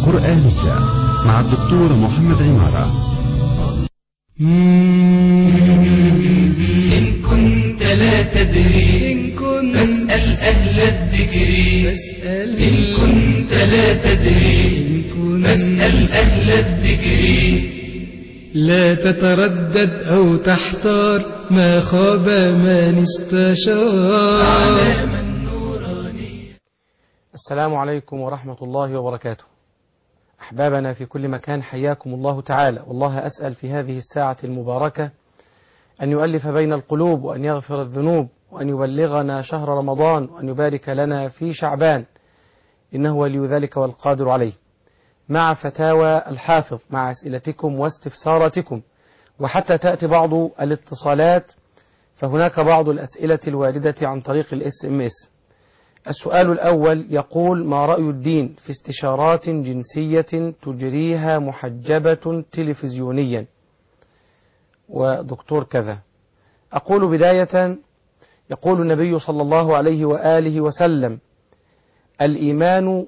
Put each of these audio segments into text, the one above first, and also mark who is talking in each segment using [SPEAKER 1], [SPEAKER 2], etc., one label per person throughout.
[SPEAKER 1] القرآنية مع الدكتور محمد عمارة.
[SPEAKER 2] إن كنت لا تدري فاسأل أهل الذكر. إن كنت لا تدري فاسأل أهل الذكر.
[SPEAKER 3] لا تتردد أو تحتار، ما خاب من استشار.
[SPEAKER 4] السلام عليكم ورحمة الله وبركاته. أحبابنا في كل مكان، حياكم الله تعالى. والله أسأل في هذه الساعة المباركة أن يؤلف بين القلوب، وأن يغفر الذنوب، وأن يبلغنا شهر رمضان، وأن يبارك لنا في شعبان، إنه ولي ذلك والقادر عليه. مع فتاوى الحافظ، مع أسئلتكم واستفساراتكم، وحتى تأتي بعض الاتصالات، فهناك بعض الأسئلة الواردة عن طريق الSMS. السؤال الأول يقول: ما رأي الدين في استشارات جنسية تجريها محجبة تلفزيونيا ودكتور كذا؟ أقول بداية: يقول النبي صلى الله عليه وآله وسلم: الإيمان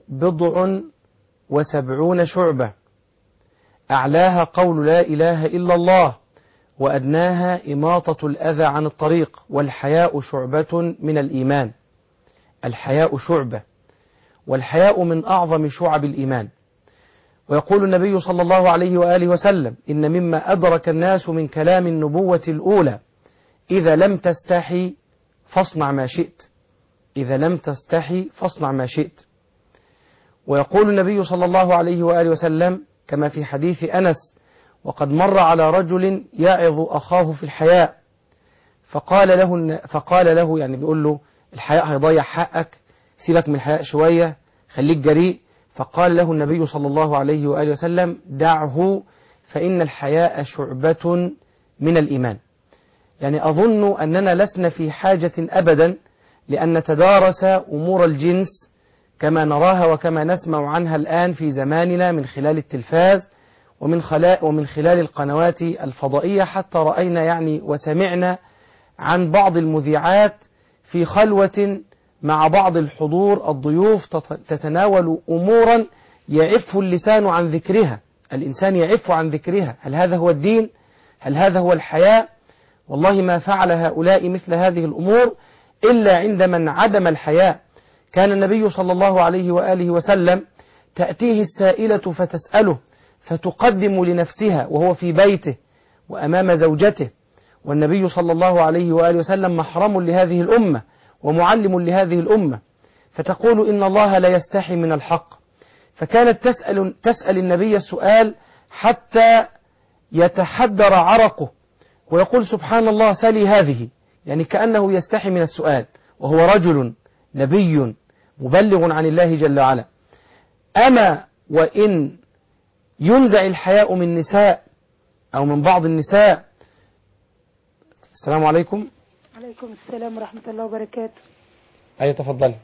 [SPEAKER 4] 70 شعبة، أعلاها قول لا إله إلا الله، وأدناها إماطة الأذى عن الطريق، والحياء شعبة من الإيمان. الحياء شعبة، والحياء من أعظم شعب الإيمان. ويقول النبي صلى الله عليه وآله وسلم: إن مما أدرك الناس من كلام النبوة الأولى: إذا لم تستحي فاصنع ما شئت. إذا لم تستحي فاصنع ما شئت. ويقول النبي صلى الله عليه وآله وسلم كما في حديث أنس: وقد مر على رجل يعظ أخاه في الحياء، فقال له يعني بيقول له: الحياء هيضيع حقك، سيبك من الحياء شوية، خليك جريء. فقال له النبي صلى الله عليه وآله وسلم: دعه فإن الحياء شعبة من الإيمان. يعني أظن أننا لسنا في حاجة أبدا لأن نتدارس أمور الجنس كما نراها وكما نسمع عنها الآن في زماننا من خلال التلفاز ومن خلال القنوات الفضائية، حتى رأينا يعني وسمعنا عن بعض المذيعات في خلوة مع بعض الحضور الضيوف تتناول أمورا يعف اللسان عن ذكرها، الإنسان يعف عن ذكرها. هل هذا هو الدين؟ هل هذا هو الحياء؟ والله ما فعل هؤلاء مثل هذه الأمور إلا عند من عدم الحياء. كان النبي صلى الله عليه وآله وسلم تأتيه السائلة فتسأله، فتقدم لنفسها وهو في بيته وأمام زوجته، والنبي صلى الله عليه وآله وسلم محرم لهذه الأمة ومعلم لهذه الأمة، فتقول: إن الله لا يستحي من الحق. فكانت تسأل النبي السؤال حتى يتحدر عرقه، ويقول: سبحان الله، سلي هذه، يعني كأنه يستحي من السؤال، وهو رجل نبي مبلغ عن الله جل وعلا. أما وإن ينزع الحياء من نساء أو من بعض النساء. السلام عليكم.
[SPEAKER 5] عليكم السلام ورحمة الله وبركاته.
[SPEAKER 4] أي تفضلي.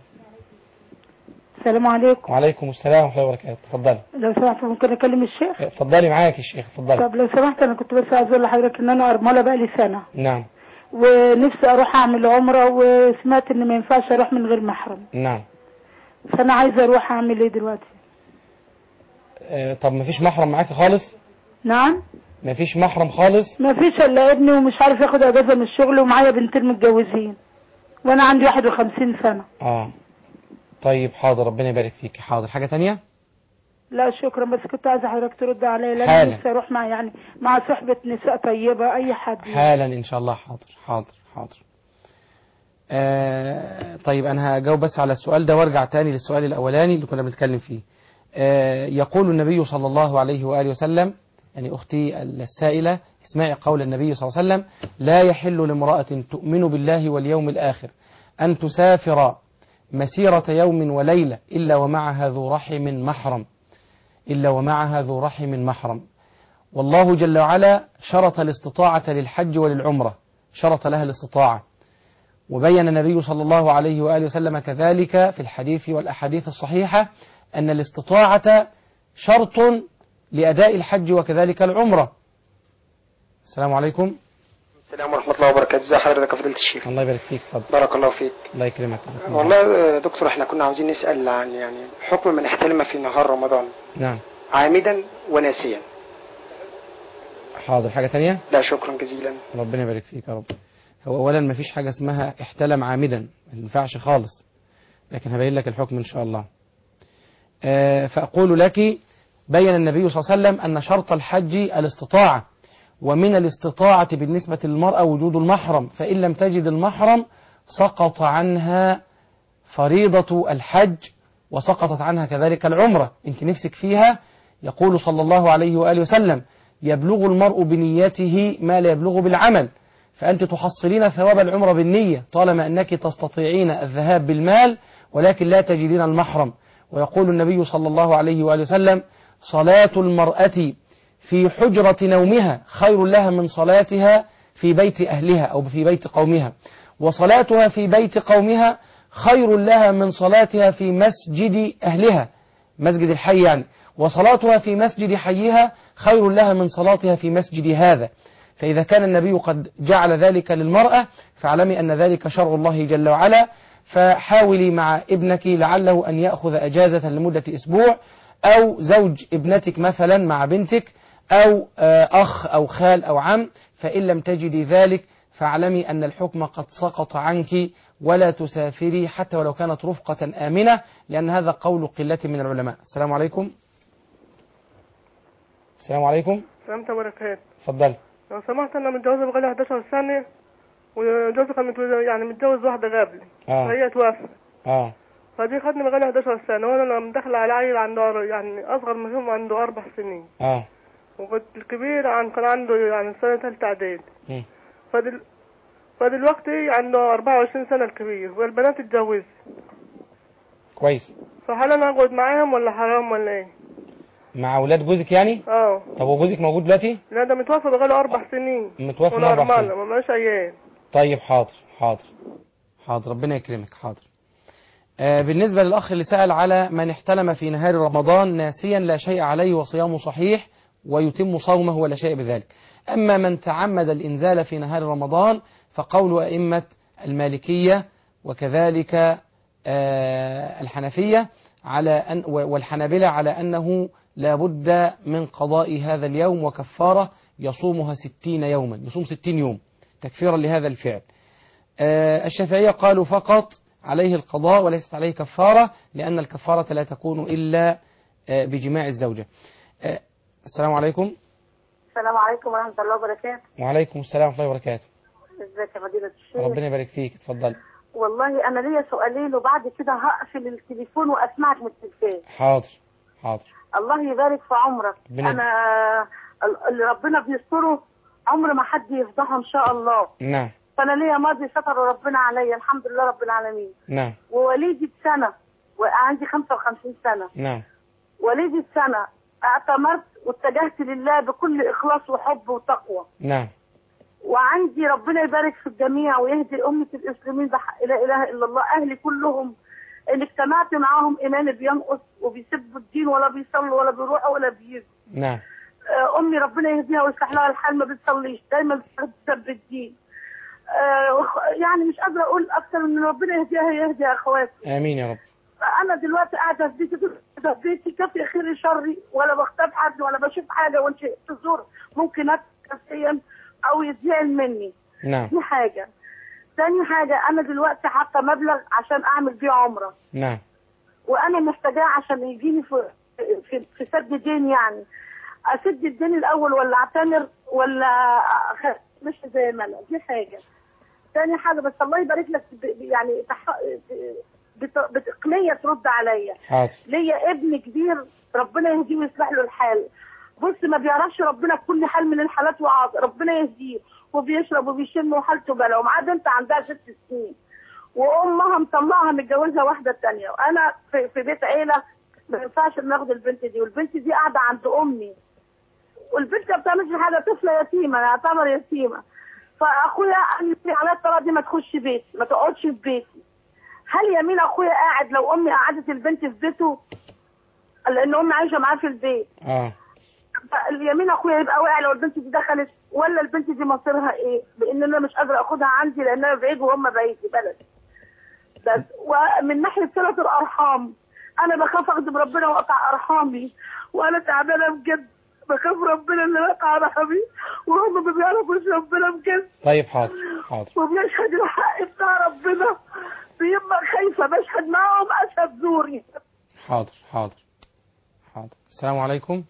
[SPEAKER 5] السلام عليكم.
[SPEAKER 4] وعليكم السلام ورحمة الله وبركاته. تفضلي.
[SPEAKER 5] لو سمحت ممكن أكلم الشيخ؟
[SPEAKER 4] تفضلي، معاك الشيخ، تفضلي.
[SPEAKER 5] طب لو سمحت، أنا كنت بس عايز أقول لحضرتك إن أنا أرملة بقالي سنة.
[SPEAKER 4] نعم.
[SPEAKER 5] ونفسي أروح أعمل عمرة، وسمعت إن ما ينفعش أروح من غير محرم.
[SPEAKER 4] نعم.
[SPEAKER 5] فأنا عايزة أروح أعمل إيه دلوقتي؟
[SPEAKER 4] طب ما فيش محرم معاكي خالص؟
[SPEAKER 5] نعم.
[SPEAKER 4] ما فيش محرم خالص؟
[SPEAKER 5] ما فيش إلا ابني، ومش عارف ياخد أجازة من الشغل، ومعايا بنتين متجوزين، وأنا عندي 51 سنة.
[SPEAKER 4] طيب حاضر، ربنا يبارك فيك. حاضر، حاجة تانية؟
[SPEAKER 5] لا شكرا، بس كنت عايزة حضرتك ترد عليا، لأن
[SPEAKER 4] حالا.
[SPEAKER 5] نفسي أروح مع صحبة نساء طيبة، أي حد يعني.
[SPEAKER 4] حالا إن شاء الله. حاضر. طيب أنا هجاوب بس على السؤال ده وارجع تاني للسؤال الأولاني اللي كنا بنتكلم فيه. يقول النبي صلى الله عليه وآله وسلم، يعني أختي السائلة اسمعي قول النبي صلى الله عليه وسلم: لا يحل لامرأة تؤمن بالله واليوم الآخر أن تسافر مسيرة يوم وليلة إلا ومعها ذو رحم محرم. والله جل وعلا شرط الاستطاعة للحج وللعمرة، شرط لها الاستطاعة. وبين النبي صلى الله عليه وآله وسلم كذلك في الحديث والأحاديث الصحيحة أن الاستطاعة شرط لأداء الحج وكذلك العمرة. السلام عليكم.
[SPEAKER 6] السلام ورحمة الله وبركاته. ازي حضرتك يا فضيلة الشيخ؟
[SPEAKER 4] الله يبارك فيك، اتفضل.
[SPEAKER 6] بارك الله فيك.
[SPEAKER 4] الله يكرمك.
[SPEAKER 6] والله يا دكتور احنا كنا عاوزين نسأل عن حكم من احتلم في نهار رمضان
[SPEAKER 4] نعم
[SPEAKER 6] عامدا وناسيا.
[SPEAKER 4] حاضر. حاجة تانية؟
[SPEAKER 6] لا شكرا جزيلا.
[SPEAKER 4] ربنا يبارك فيك يا رب. هو أولا ما فيش حاجة اسمها احتلم عامدا، ما ينفعش خالص، لكن هبين لك الحكم إن شاء الله. فأقول لك بين النبي صلى الله عليه وسلم أن شرط الحج الاستطاعة، ومن الاستطاعة بالنسبة للمرأة وجود المحرم، فإن لم تجد المحرم سقط عنها فريضة الحج وسقطت عنها كذلك العمرة. انت نفسك فيها، يقول صلى الله عليه وآله وسلم يبلغ المرء بنيته ما لا يبلغ بالعمل، فأنت تحصلين ثواب العمرة بالنية طالما أنك تستطيعين الذهاب بالمال ولكن لا تجدين المحرم. ويقول النبي صلى الله عليه وآله وسلم صلاة المرأة في حجرة نومها خير لها من صلاتها في بيت أهلها أو في بيت قومها، وصلاتها في بيت قومها خير لها من صلاتها في مسجد أهلها، مسجد الحي يعني، وصلاتها في مسجد حيها خير لها من صلاتها في مسجد هذا. فإذا كان النبي قد جعل ذلك للمرأة فاعلمي أن ذلك شرع الله جل وعلا. فحاولي مع ابنك لعله أن يأخذ أجازة لمدة أسبوع، أو زوج ابنتك مثلا مع بنتك، أو أخ أو خال أو عم. فإن لم تجدي ذلك فاعلمي أن الحكم قد سقط عنك، ولا تسافري حتى ولو كانت رفقة آمنة، لأن هذا قول قلة من العلماء. السلام عليكم. السلام عليكم.
[SPEAKER 7] السلام عليكم وبركاته.
[SPEAKER 4] اتفضل.
[SPEAKER 7] لو سمحت انا متجوزه بقالي 11 سنه، وجوزي كان متجوز واحده قبلي فهي توفت. فدي خدني بقالي 11 سنه، وانا لما داخله على عيل عنده اصغر منهم عنده 4 سنين. وكنت الكبير كان عنده سنه ثالثه اعدادي. فدلوقتي عنده 24 سنه الكبير، والبنات اتجوزوا.
[SPEAKER 4] كويس.
[SPEAKER 7] فهل انا اقعد معاهم ولا حرام ولا ايه؟
[SPEAKER 4] مع اولاد جوزك يعني؟ طب وجوزك موجود دلوقتي؟
[SPEAKER 7] لا ده متوفى بقاله 4 سنين.
[SPEAKER 4] متوفى من 4 سنين.
[SPEAKER 7] ما بقاش ايام.
[SPEAKER 4] طيب حاضر ربنا يكرمك. حاضر. بالنسبة للأخ اللي سأل على من احتلم في نهار رمضان ناسيا لا شيء عليه وصيامه صحيح ويتم صومه ولا شيء بذلك. أما من تعمد الإنزال في نهار رمضان فقول أئمة المالكية وكذلك الحنفية والحنابلة على أنه لا بد من قضاء هذا اليوم وكفارة يصومها 60 يوما، يصوم 60 يوم تكفيرا لهذا الفعل. الشافعية قالوا فقط عليه القضاء وليست عليه كفارة، لأن الكفارة لا تكون إلا بجماع الزوجة. السلام عليكم.
[SPEAKER 5] السلام عليكم ورحمة الله وبركاته.
[SPEAKER 4] وعليكم السلام ورحمة الله وبركاته.
[SPEAKER 5] ازيك يا فضيلة الشيخ؟
[SPEAKER 4] ربنا يبارك فيك، اتفضل.
[SPEAKER 5] والله أنا ليا سؤالين وبعد كده هقفل التليفون وأسمعك من التليفون.
[SPEAKER 4] حاضر.
[SPEAKER 5] الله يبارك في عمرك. أنا اللي ربنا بيستره عمر ما حد يفضحه إن شاء الله.
[SPEAKER 4] نعم.
[SPEAKER 5] فأنا ليا ماضي ستر ربنا عليا الحمد لله رب العالمين.
[SPEAKER 4] نعم.
[SPEAKER 5] ووليدي بسنة وعندي 55 سنة.
[SPEAKER 4] نعم.
[SPEAKER 5] وليدي بسنة اعتمرت واتجهت لله بكل إخلاص وحب وتقوى.
[SPEAKER 4] نعم.
[SPEAKER 5] وعندي ربنا يبارك في الجميع ويهدي أمة الإسلامين بحق لا إله إلا الله. أهلي كلهم اللي اجتمعت معاهم إيماني بينقص وبيسبوا الدين ولا بيصلوا ولا بيروحوا ولا بيجوا.
[SPEAKER 4] نعم.
[SPEAKER 5] أمي ربنا يهديها ويصلح لها الحال ما بتصليش، دايما بتسب الدين. يعني مش قادرة أقول أكثر من ربنا يهديها يهدي أخواتي.
[SPEAKER 4] آمين يا رب.
[SPEAKER 5] أنا دلوقتي قاعدة في بيتي كفي خيري شري، ولا بختار حد ولا بشوف حاجة، وانت تزور ممكن نفسيا أو يزعل مني.
[SPEAKER 4] نعم.
[SPEAKER 5] دي حاجة. ثاني حاجة أنا دلوقتي حاطة مبلغ عشان أعمل بيه عمرة.
[SPEAKER 4] نعم.
[SPEAKER 5] وأنا محتاجاه عشان يجيني في سد دين، يعني أسد الدين الأول ولا أعتمر ولا مش زي ما أنا. دي حاجة. ثاني حاجة بس الله يبارك لك يعني بتقنية ترد عليا. ليا ابن كبير ربنا يهديه ويصلح له الحال. بص ما بيعرفش ربنا بكل حال من الحالات وعاطل، ربنا يهديه، وبيشرب وبيشم وحالته بلا، ومعاه بنت عندها 6 سنين وامها مطلعها متجوزها واحده ثانيه، وانا في بيت عيله ما ينفعش ناخد البنت دي، والبنت دي قاعده عند امي، والبنت ما بتعملش حاجه، طفله يتيمه تعتبر يتيمه. فاخويا قال لي على الطلاق دي ما تخش بيتي، ما تقعدش في بيتي. هل يمين اخويا قاعد لو امي قعدت البنت في بيته؟ لان امي عايشه معاه في البيت. اليمين اخويا يبقى واقع لو البنت دي دخلت، ولا البنت دي مصيرها ايه؟ لان انا مش قادره اخدها عندي لانها بعيد وهم بعيد في بلد. بس ومن ناحيه صله الارحام انا بخاف اخدم ربنا واقطع ارحامي، وانا تعبانه بجد، بخاف ربنا ان انا اقطع ارحامي وهم ما بيعرفوش ربنا بجد.
[SPEAKER 4] طيب حاضر حاضر.
[SPEAKER 5] وبيشهد الحق بتاع ربنا، بيبقى خايفه بشهد معاهم اشهد زوري.
[SPEAKER 4] حاضر حاضر حاضر. السلام عليكم.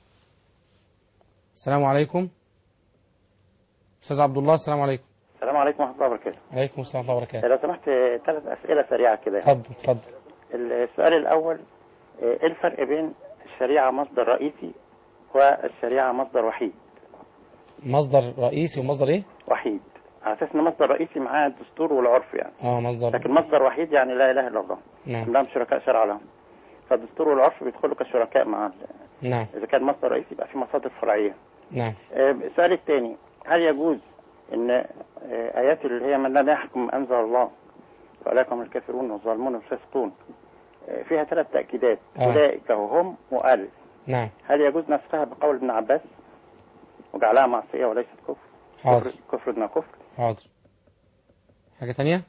[SPEAKER 4] السلام عليكم. استاذ عبد الله، السلام عليكم.
[SPEAKER 8] السلام عليكم ورحمه الله وبركاته.
[SPEAKER 4] عليكم السلام ورحمه الله وبركاته.
[SPEAKER 8] لو سمحت 3 أسئلة سريعة كده.
[SPEAKER 4] اتفضل اتفضل.
[SPEAKER 8] السؤال الأول، ايه الفرق بين الشريعة مصدر رئيسي والشريعة مصدر وحيد؟
[SPEAKER 4] مصدر رئيسي ومصدر ايه؟
[SPEAKER 8] وحيد، على أساس إن مصدر رئيسي معاه الدستور والعرف يعني.
[SPEAKER 4] مصدر.
[SPEAKER 8] لكن مصدر وحيد يعني لا إله إلا الله.
[SPEAKER 4] نعم.
[SPEAKER 8] عندهم شركاء شرع لهم. فالدستور والعرف بيدخلوا كشركاء مع
[SPEAKER 4] نعم.
[SPEAKER 8] إذا كان مصدر رئيسي يبقى في مصادر فرعية.
[SPEAKER 4] نعم.
[SPEAKER 8] السؤال الثاني، هل يجوز إن آيات اللي هي من لا يحكم أنزل الله فأولئك هم الكافرون والظالمون والفاسقون فيها 3 تأكيدات، أولئك وهم وآل.
[SPEAKER 4] نعم.
[SPEAKER 8] هل يجوز نسخها بقول ابن عباس وجعلها معصية وليست كفر؟
[SPEAKER 4] حاضر.
[SPEAKER 8] كفر دون كفر.
[SPEAKER 4] حاضر. حاجة تانية؟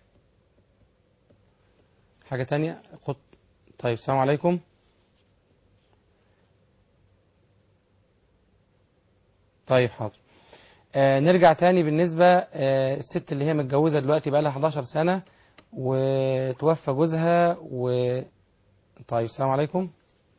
[SPEAKER 4] حاجة تانية؟ طيب السلام عليكم. طيب حاضر. نرجع تاني بالنسبة الست اللي هي متجوزة دلوقتي بقى لها 11 سنة وتوفى جوزها طيب السلام عليكم.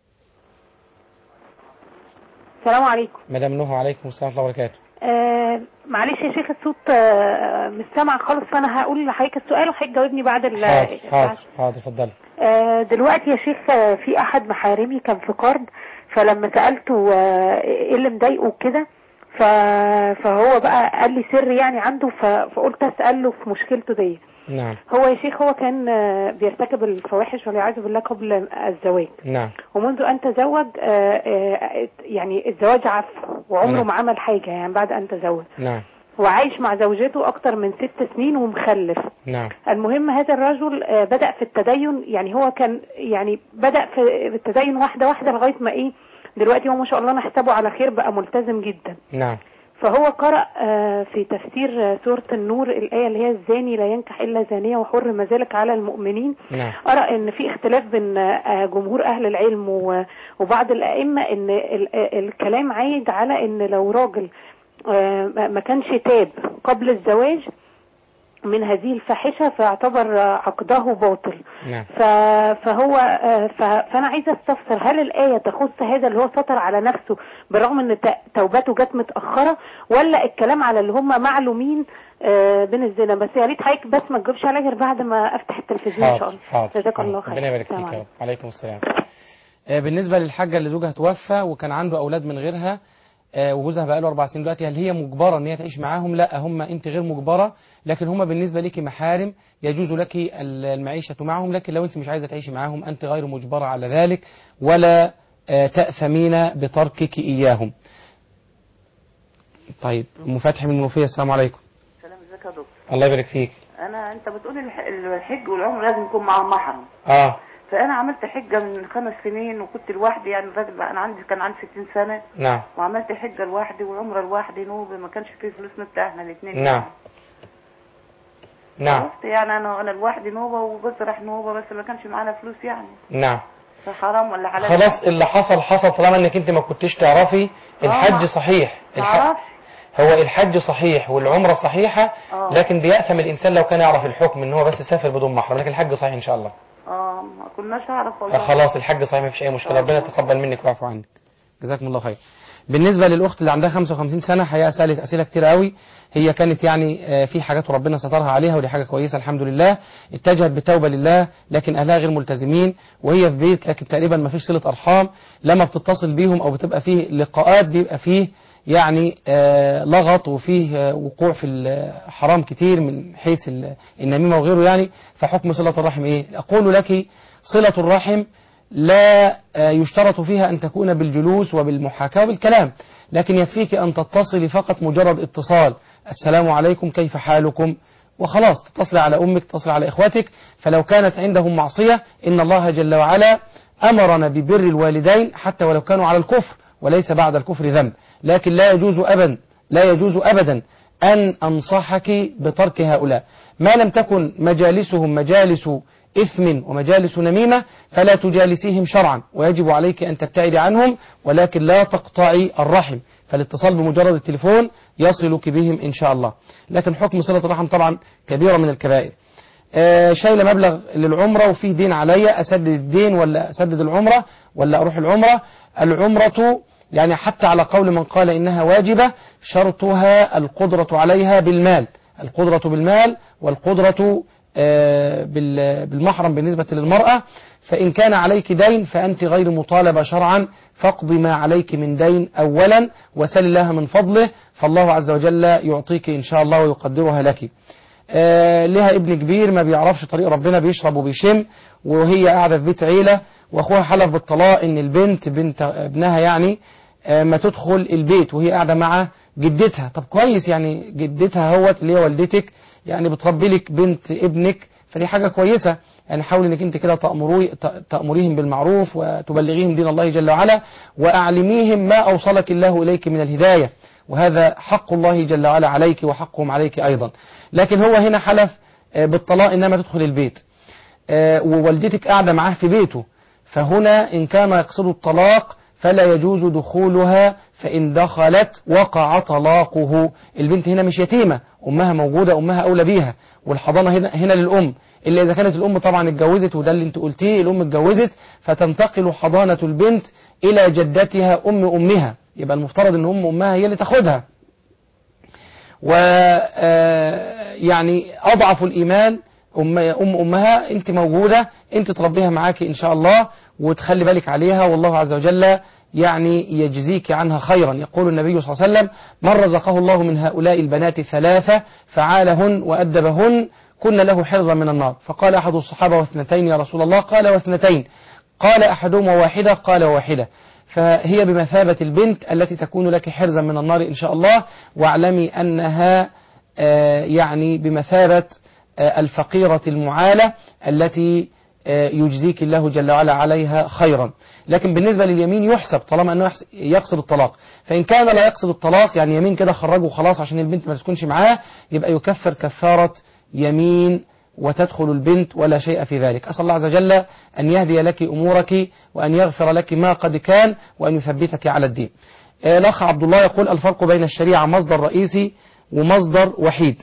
[SPEAKER 9] السلام عليكم.
[SPEAKER 4] مدام نوح، وعليكم السلام ورحمة الله وبركاته.
[SPEAKER 9] معلش يا شيخ الصوت مش سامع خالص، فانا هقول لحضرتك السؤال وحضرتك جاوبني بعد
[SPEAKER 4] حاضر اتفضلي.
[SPEAKER 9] دلوقتي يا شيخ في احد محارمي كان في قرض، فلما سألته ايه اللي مضايقه كده فهو بقى قال لي سر يعني عنده، فقلت اساله في مشكلته دي.
[SPEAKER 4] نعم.
[SPEAKER 9] هو يا شيخ هو كان بيرتكب الفواحش والعياذ بالله قبل الزواج.
[SPEAKER 4] نعم.
[SPEAKER 9] ومنذ ان تزوج يعني الزواج عفو وعمره
[SPEAKER 4] نعم.
[SPEAKER 9] ما عمل حاجه يعني بعد ان تزوج.
[SPEAKER 4] نعم.
[SPEAKER 9] وعايش مع زوجته اكتر من 6 سنين ومخلف.
[SPEAKER 4] نعم.
[SPEAKER 9] المهم هذا الرجل بدأ في التدين، يعني هو كان يعني بدأ في التدين واحده واحده لغايه ما ايه دلوقتي هو ما شاء الله نحسبه على خير، بقى ملتزم جدا.
[SPEAKER 4] نعم.
[SPEAKER 9] فهو قرأ في تفسير سورة النور الآية اللي هي الزاني لا ينكح إلا زانية وحرم ذلك على المؤمنين.
[SPEAKER 4] نعم.
[SPEAKER 9] قرأ إن في اختلاف بين جمهور أهل العلم وبعض الأئمة إن الكلام عايد على إن لو راجل ما كانش تاب قبل الزواج من هذه الفاحشة فاعتبر عقده باطل.
[SPEAKER 4] نعم.
[SPEAKER 9] فأنا عايزة استفسر، هل الآية تخص هذا اللي هو سطر على نفسه بالرغم ان توبته جت متأخرة، ولا الكلام على اللي هم معلومين بين الزنا بس؟ يا ريت حضرتك بس ما تجيبش عليا غير بعد ما افتح التلفزيون ان شاء الله.
[SPEAKER 4] حاضر.
[SPEAKER 9] جزاك الله خير.
[SPEAKER 4] ربنا يبارك فيك يا رب. عليكم السلام. بالنسبة للحاجة اللي زوجها توفى وكان عنده أولاد من غيرها وجوزها بقى له 4 سنين دلوقتي، هل هي مجبرة ان هي تعيش معاهم؟ لا، انت غير مجبرة، لكن هم بالنسبة لك محارم يجوز لك المعيشة معهم، لكن لو انت مش عايزة تعيشي معاهم انت غير مجبرة على ذلك ولا تأثمين بتركك إياهم. طيب أم فتحي من المنوفية، السلام عليكم.
[SPEAKER 10] السلام، ازيك يا دكتور؟
[SPEAKER 4] الله يبارك فيك.
[SPEAKER 10] انت بتقول الحج والعمر لازم يكون معاهم محرم. فانا عملت حجه من 5 سنين وكنت لوحدي، يعني الراجل كان عندي 60 سنه.
[SPEAKER 4] نعم.
[SPEAKER 10] وعملت حجه لوحدي وعمره لوحدي نوبه، ما كانش فيه فلوس نفتحنا الاثنين.
[SPEAKER 4] نعم. نعم.
[SPEAKER 10] يعني انا لوحدي نوبه وجوزي راح نوبه، بس ما كانش معانا فلوس يعني.
[SPEAKER 4] نعم.
[SPEAKER 10] فحرام ولا حلال؟
[SPEAKER 4] خلاص اللي حصل طالما انك انت ما كنتش تعرفي. الحج صحيح. هو الحج صحيح والعمره صحيحه. لكن بيأثم الانسان لو كان يعرف الحكم ان هو بس سافر بدون محرم، لكن الحج صحيح ان شاء الله.
[SPEAKER 10] ما كناش اعرف والله.
[SPEAKER 4] خلاص الحج صحيح، ما فيش اي مشكله. ربنا يتقبل منك ويعفو عنك. جزاكم الله خير. بالنسبه للاخت اللي عندها 55 سنه، هي سالت اسئله كتير قوي. هي كانت يعني في حاجات وربنا سترها عليها ودي حاجه كويسه الحمد لله. اتجهت بالتوبه لله، لكن اهلها غير ملتزمين وهي في بيت، لكن تقريبا ما فيش صله ارحام. لما بتتصل بيهم او بتبقى فيه لقاءات بيبقى فيه يعني لغط وفيه وقوع في الحرام كتير من حيث النميمه وغيره يعني. فحكم صله الرحم ايه؟ اقول لك صله الرحم لا يشترط فيها أن تكون بالجلوس وبالمحاكاة وبالكلام، لكن يكفيك أن تتصلي فقط مجرد اتصال، السلام عليكم كيف حالكم، وخلاص تتصلي على أمك، تتصلي على إخواتك. فلو كانت عندهم معصية إن الله جل وعلا أمرنا ببر الوالدين حتى ولو كانوا على الكفر، وليس بعد الكفر ذنب، لكن لا يجوز أبدا أن أنصحك بترك هؤلاء ما لم تكن مجالسهم مجالس إثم ومجالس نميمة، فلا تجالسيهم شرعا، ويجب عليك أن تبتعد عنهم، ولكن لا تقطعي الرحم، فالاتصال بمجرد التليفون يصلك بهم إن شاء الله. لكن حكم صلة الرحم طبعا كبيرة من الكبائر. شايل مبلغ للعمرة وفيه دين علي، أسدد الدين ولا أسدد العمرة ولا أروح العمرة؟ العمرة يعني حتى على قول من قال إنها واجبة شرطها القدرة عليها بالمال، القدرة بالمال والقدرة بالمحرم بالنسبة للمرأة. فإن كان عليك دين فأنت غير مطالبة شرعا، فاقضي ما عليك من دين أولا وسل الله من فضله، فالله عز وجل يعطيك إن شاء الله ويقدرها لك. لها ابن كبير ما بيعرفش طريق ربنا، بيشرب وبيشم، وهي قاعدة في بيت عيلة، واخوها حلف بالطلاق ان البنت بنت ابنها يعني ما تدخل البيت وهي قاعدة مع جدتها. طب كويس، يعني جدتها هوت اللي هي والدتك يعني بتربي لك بنت ابنك، فدي حاجة كويسة. يعني حاول انك انت كده تأمريهم بالمعروف وتبلغيهم دين الله جل وعلا، وأعلميهم ما أوصلك الله إليك من الهداية، وهذا حق الله جل وعلا عليك وحقهم عليك أيضا. لكن هو هنا حلف بالطلاق إنما تدخل البيت، ووالدتك قاعدة معاه في بيته، فهنا إن كان يقصد الطلاق فلا يجوز دخولها، فإن دخلت وقع طلاقه. البنت هنا مش يتيمة، أمها موجودة، أمها أولى بيها، والحضانة هنا للأم، إلا إذا كانت الأم طبعا اتجوزت، وده اللي انت قلتيه، الأم اتجوزت فتنتقل حضانة البنت إلى جدتها أمها، يبقى المفترض أن أمها هي اللي تاخدها. ويعني أضعف الإيمان أمها أنت موجودة، أنت تربيها معاك إن شاء الله وتخلي بالك عليها، والله عز وجل يعني يجزيك عنها خيرا. يقول النبي صلى الله عليه وسلم: من رزقه الله من هؤلاء البنات 3 فعالهن وأدبهن كن له حرزا من النار. فقال أحد الصحابة: واثنتين يا رسول الله؟ قال: واثنتين. قال: أحدهما واحدة؟ قال: واحدة. فهي بمثابة البنت التي تكون لك حرزا من النار إن شاء الله، واعلمي أنها يعني بمثابة الفقيرة المعالة التي يجزيك الله جل وعلا عليها خيرا. لكن بالنسبة لليمين يحسب طالما أنه يقصد الطلاق، فإن كان لا يقصد الطلاق يعني يمين كده خرجه خلاص عشان البنت ما تكونش معاه، يبقى يكفر كفارة يمين وتدخل البنت ولا شيء في ذلك. أسأل الله عز وجل أن يهدي لك أمورك وأن يغفر لك ما قد كان وأن يثبتك على الدين. الأخ عبد الله يقول: الفرق بين الشريعة مصدر رئيسي ومصدر وحيد.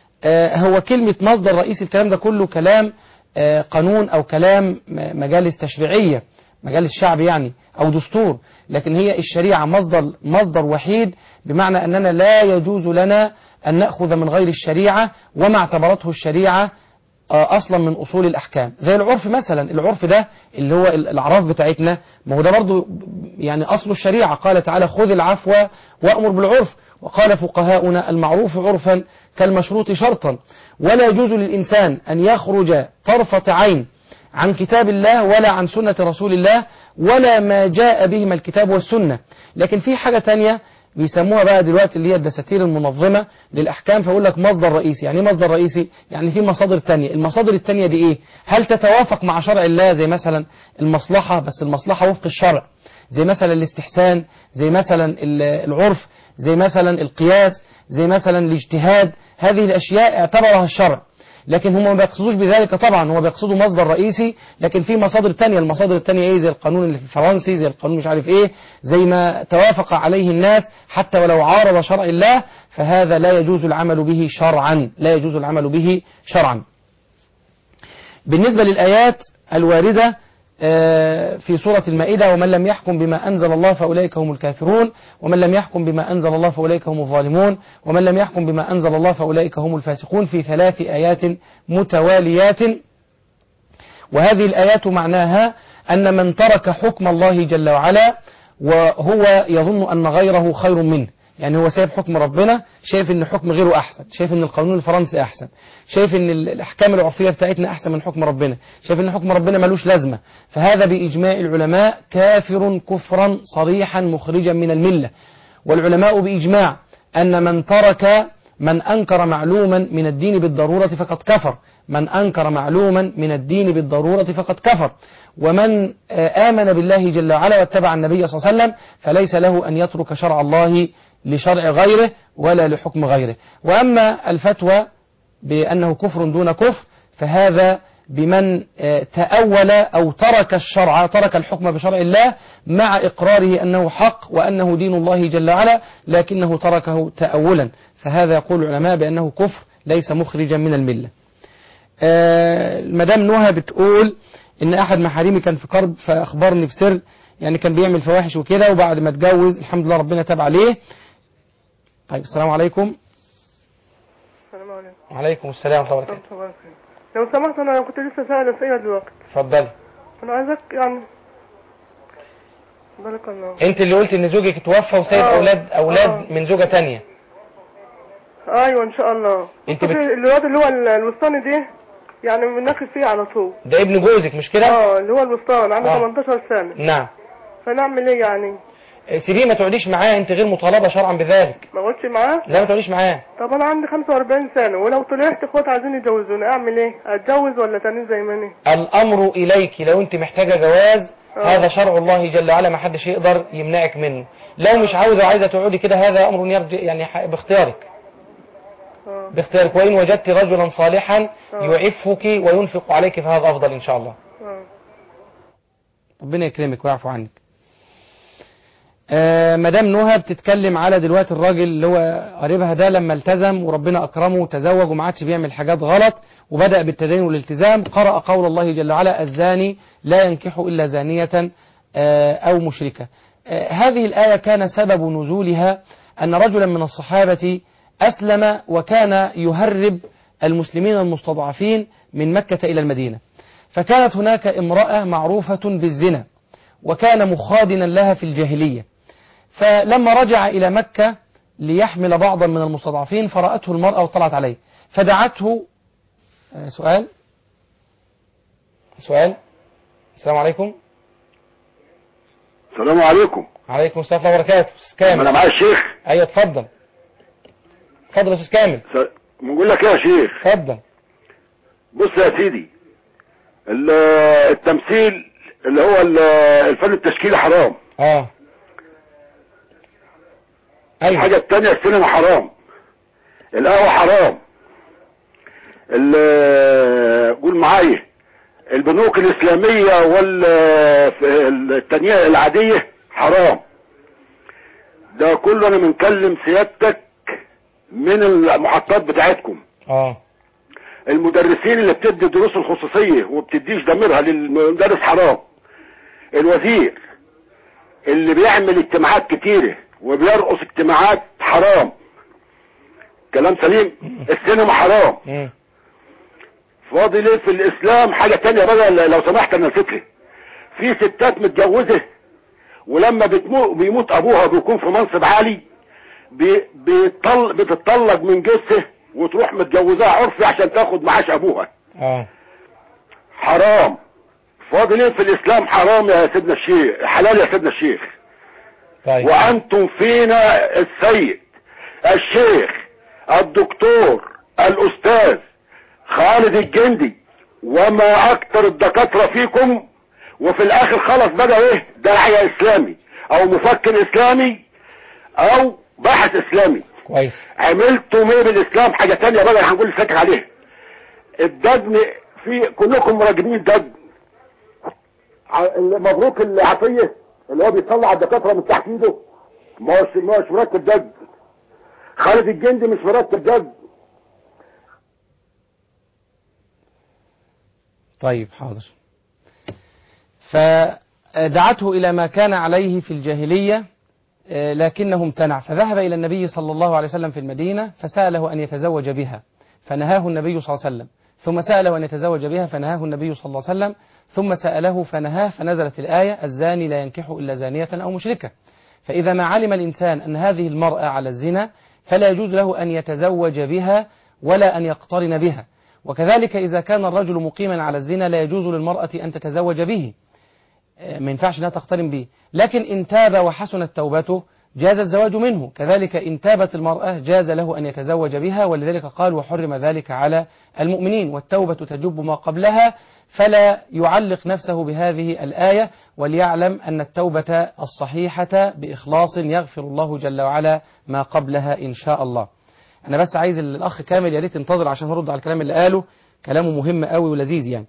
[SPEAKER 4] هو كلمة مصدر رئيسي الكلام ده كله كلام قانون أو كلام مجالس تشريعية، مجالس شعب يعني أو دستور، لكن هي الشريعة مصدر وحيد، بمعنى أننا لا يجوز لنا أن نأخذ من غير الشريعة وما اعتبرته الشريعة أصلا من أصول الأحكام. زي العرف مثلا، العرف ده اللي هو الأعراف بتاعتنا، ما هو ده برضو يعني أصل الشريعة. قال تعالى: خذ العفو وأمر بالعرف. وقال فقهاؤنا: المعروف عرفا كالمشروط شرطا. ولا يجوز للإنسان أن يخرج طرفة عين عن كتاب الله ولا عن سنة رسول الله ولا ما جاء بهما الكتاب والسنة. لكن في حاجة تانية بيسموها بقى دلوقتي اللي هي الدساتير المنظمة للأحكام، فأقول لك مصدر رئيسي. يعني مصدر رئيسي يعني في مصادر تانية. المصادر التانية دي إيه؟ هل تتوافق مع شرع الله؟ زي مثلا المصلحة، بس المصلحة وفق الشرع، زي مثلا الاستحسان، زي مثلا العرف، زي مثلا القياس، زي مثلا الاجتهاد. هذه الأشياء اعتبرها الشرع، لكن هم ما بيقصدوش بذلك طبعا، هو بيقصدوا مصدر رئيسي. لكن في مصادر تانية، المصادر التانية ايه؟ زي القانون الفرنسي، زي القانون مش عارف ايه، زي ما توافق عليه الناس حتى ولو عارض شرع الله، فهذا لا يجوز العمل به شرعا، لا يجوز العمل به شرعا. بالنسبة للآيات الواردة في سورة المائدة: ومن لم يحكم بما أنزل الله فأولئك هم الكافرون، ومن لم يحكم بما أنزل الله فأولئك هم الظالمون، ومن لم يحكم بما أنزل الله فأولئك هم الفاسقون، في 3 آيات متواليات. وهذه الآيات معناها أن من ترك حكم الله جل وعلا وهو يظن أن غيره خير منه، يعني هو سايب حكم ربنا، شايف ان حكم غيره احسن، شايف ان القانون الفرنسي احسن، شايف ان الاحكام العرفية بتاعتنا احسن من حكم ربنا، شايف ان حكم ربنا ملوش لازمة، فهذا باجماع العلماء كافر كفرا صريحا مخرجا من الملة. والعلماء باجماع ان من ترك من أنكر معلوما من الدين بالضرورة فقد كفر، من أنكر معلوما من الدين بالضرورة فقد كفر. ومن آمن بالله جل وعلا واتبع النبي صلى الله عليه وسلم فليس له أن يترك شرع الله لشرع غيره ولا لحكم غيره. وأما الفتوى بأنه كفر دون كفر فهذا بمن تأول أو ترك الشرع، ترك الحكم بشرع الله مع إقراره أنه حق وأنه دين الله جل وعلا، لكنه تركه تأولا، فهذا يقول العلماء بأنه كفر ليس مخرجا من الملة. المدام نهى بتقول إن أحد محارمي كان في كرب فأخبرني في سر، يعني كان بيعمل فواحش وكده، وبعد ما اتجوز الحمد لله ربنا تاب عليه. طيب السلام عليكم.
[SPEAKER 7] السلام عليكم.
[SPEAKER 4] وعليكم السلام ورحمة الله وبركاته.
[SPEAKER 7] لو سمحت أنا كنت لسه سائل أسئلة دلوقتي.
[SPEAKER 4] اتفضلي.
[SPEAKER 7] أنا عايزك يعني بارك الله.
[SPEAKER 4] أنت اللي قلت إن زوجك توفى وسايب أولاد من زوجة تانية.
[SPEAKER 7] أيوة إن شاء الله.
[SPEAKER 4] أنت
[SPEAKER 7] الواد اللي هو الوسطاني ده يعني بنناقش فيه على طول.
[SPEAKER 4] ده ابن جوزك مش كده؟
[SPEAKER 7] اللي هو الوسطاني عنده 18 سنة.
[SPEAKER 4] نعم.
[SPEAKER 7] فنعمل إيه يعني؟
[SPEAKER 4] سيبيه ما تقعديش معاه، أنت غير مطالبة شرعا بذلك.
[SPEAKER 7] ما اقعدش معاه؟
[SPEAKER 4] لا ما تقعديش معاه.
[SPEAKER 7] طب أنا عندي 45 سنة ولو طلعت اخواتي عايزين يجوزوني أعمل إيه؟ أتجوز ولا تاني زي ما أنا؟ الأمر
[SPEAKER 4] إليك، لو أنت محتاجة جواز هذا شرع الله جل وعلا ما حدش يقدر يمنعك منه. لو مش عاوزة وعايزة تقعدي كده هذا أمر يرجع يعني باختيارك. باختيارك. وإن وجدت رجلا صالحا يعفك وينفق عليك فهذا أفضل إن شاء الله. ربنا يكرمك ويعفو عنك. مدام نهى بتتكلم على دلوقتي الراجل اللي هو قريبها ده لما التزم وربنا أكرمه وتزوج وما عادش بيعمل حاجات غلط وبدأ بالتدين والالتزام، قرأ قول الله جل وعلا: الزاني لا ينكح إلا زانية أو مشركة. هذه الآية كان سبب نزولها أن رجلا من الصحابة أسلم وكان يهرب المسلمين المستضعفين من مكة إلى المدينة، فكانت هناك امرأة معروفة بالزنا وكان مخادنا لها في الجاهلية، فلما رجع إلى مكة ليحمل بعضا من المستضعفين فرأته المرأة وطلعت عليه فدعته. سؤال. السلام عليكم.
[SPEAKER 11] السلام عليكم.
[SPEAKER 4] عليكم السلام ورحمة الله وبركاته. كامل.
[SPEAKER 11] أنا معايا الشيخ.
[SPEAKER 4] أيوة اتفضل. اتفضل يا أستاذ كامل.
[SPEAKER 11] بنقول لك إيه يا شيخ؟
[SPEAKER 4] اتفضل.
[SPEAKER 11] بص يا سيدي، التمثيل اللي هو الفن التشكيلي حرام.
[SPEAKER 4] أيوة.
[SPEAKER 11] الحاجة التانية السينما حرام، القهوة حرام، قول معايا البنوك الإسلامية والتانية العادية حرام. ده كله أنا بنكلم سيادتك من المحطات بتاعتكم. المدرسين اللي بتدي دروس الخصوصية وبتديش ضميرها للمدرس حرام. الوزير اللي بيعمل اجتماعات كتيرة وبيرقص اجتماعات حرام. كلام سليم. السينما حرام. فاضل ايه في الاسلام؟ حاجة تانية بقى لو سمحت انا نسيتها. في ستات متجوزة ولما بيموت ابوها بيكون في منصب عالي بتطلق من جثه وتروح متجوزاها عرفي عشان تاخد معاش ابوها. حرام. فاضل ايه في الاسلام؟ حرام يا سيدنا الشيخ، حلال يا سيدنا الشيخ.
[SPEAKER 4] طيب.
[SPEAKER 11] وانتم فينا السيد الشيخ الدكتور الاستاذ خالد الجندي وما اكتر الدكاترة فيكم، وفي الاخر خلص بقى ايه؟ داعية اسلامي او مفكر اسلامي او باحث اسلامي.
[SPEAKER 4] كويس.
[SPEAKER 11] عملتوا ايه بالاسلام؟ حاجة تانية بقى هنقول لساكر عليها. الدجن في كلكم مراجعين دجن. مبروك العطية اللي هو بيطلع الدكاترة من تحت ايده مش مرتب دجن. خالد الجندي مش مرتب دجن.
[SPEAKER 4] طيب حاضر. فدعته إلى ما كان عليه في الجاهلية لكنه امتنع، فذهب إلى النبي صلى الله عليه وسلم في المدينة فسأله أن يتزوج بها فنهاه النبي صلى الله عليه وسلم، ثم سأله أن يتزوج بها فنهاه النبي صلى الله عليه وسلم، ثم سأله فنهاه، فنزلت الآية: الزاني لا ينكح إلا زانية أو مشركة. فإذا ما علم الإنسان أن هذه المرأة على الزنا فلا يجوز له أن يتزوج بها ولا أن يقترن بها. وكذلك إذا كان الرجل مقيما على الزنا لا يجوز للمرأة أن تتزوج به، ما ينفعش أنها تقترن به. لكن إن تاب وحسنت توبته جاز الزواج منه. كذلك إن تابت المرأة جاز له أن يتزوج بها، ولذلك قال وحرم ذلك على المؤمنين، والتوبة تجب ما قبلها، فلا يعلق نفسه بهذه الآية، وليعلم أن التوبة الصحيحة بإخلاص يغفر الله جل وعلا ما قبلها إن شاء الله. أنا بس عايز الأخ كامل يا ريت انتظر عشان هرد على الكلام اللي قاله، كلامه مهم قوي ولذيذ يعني.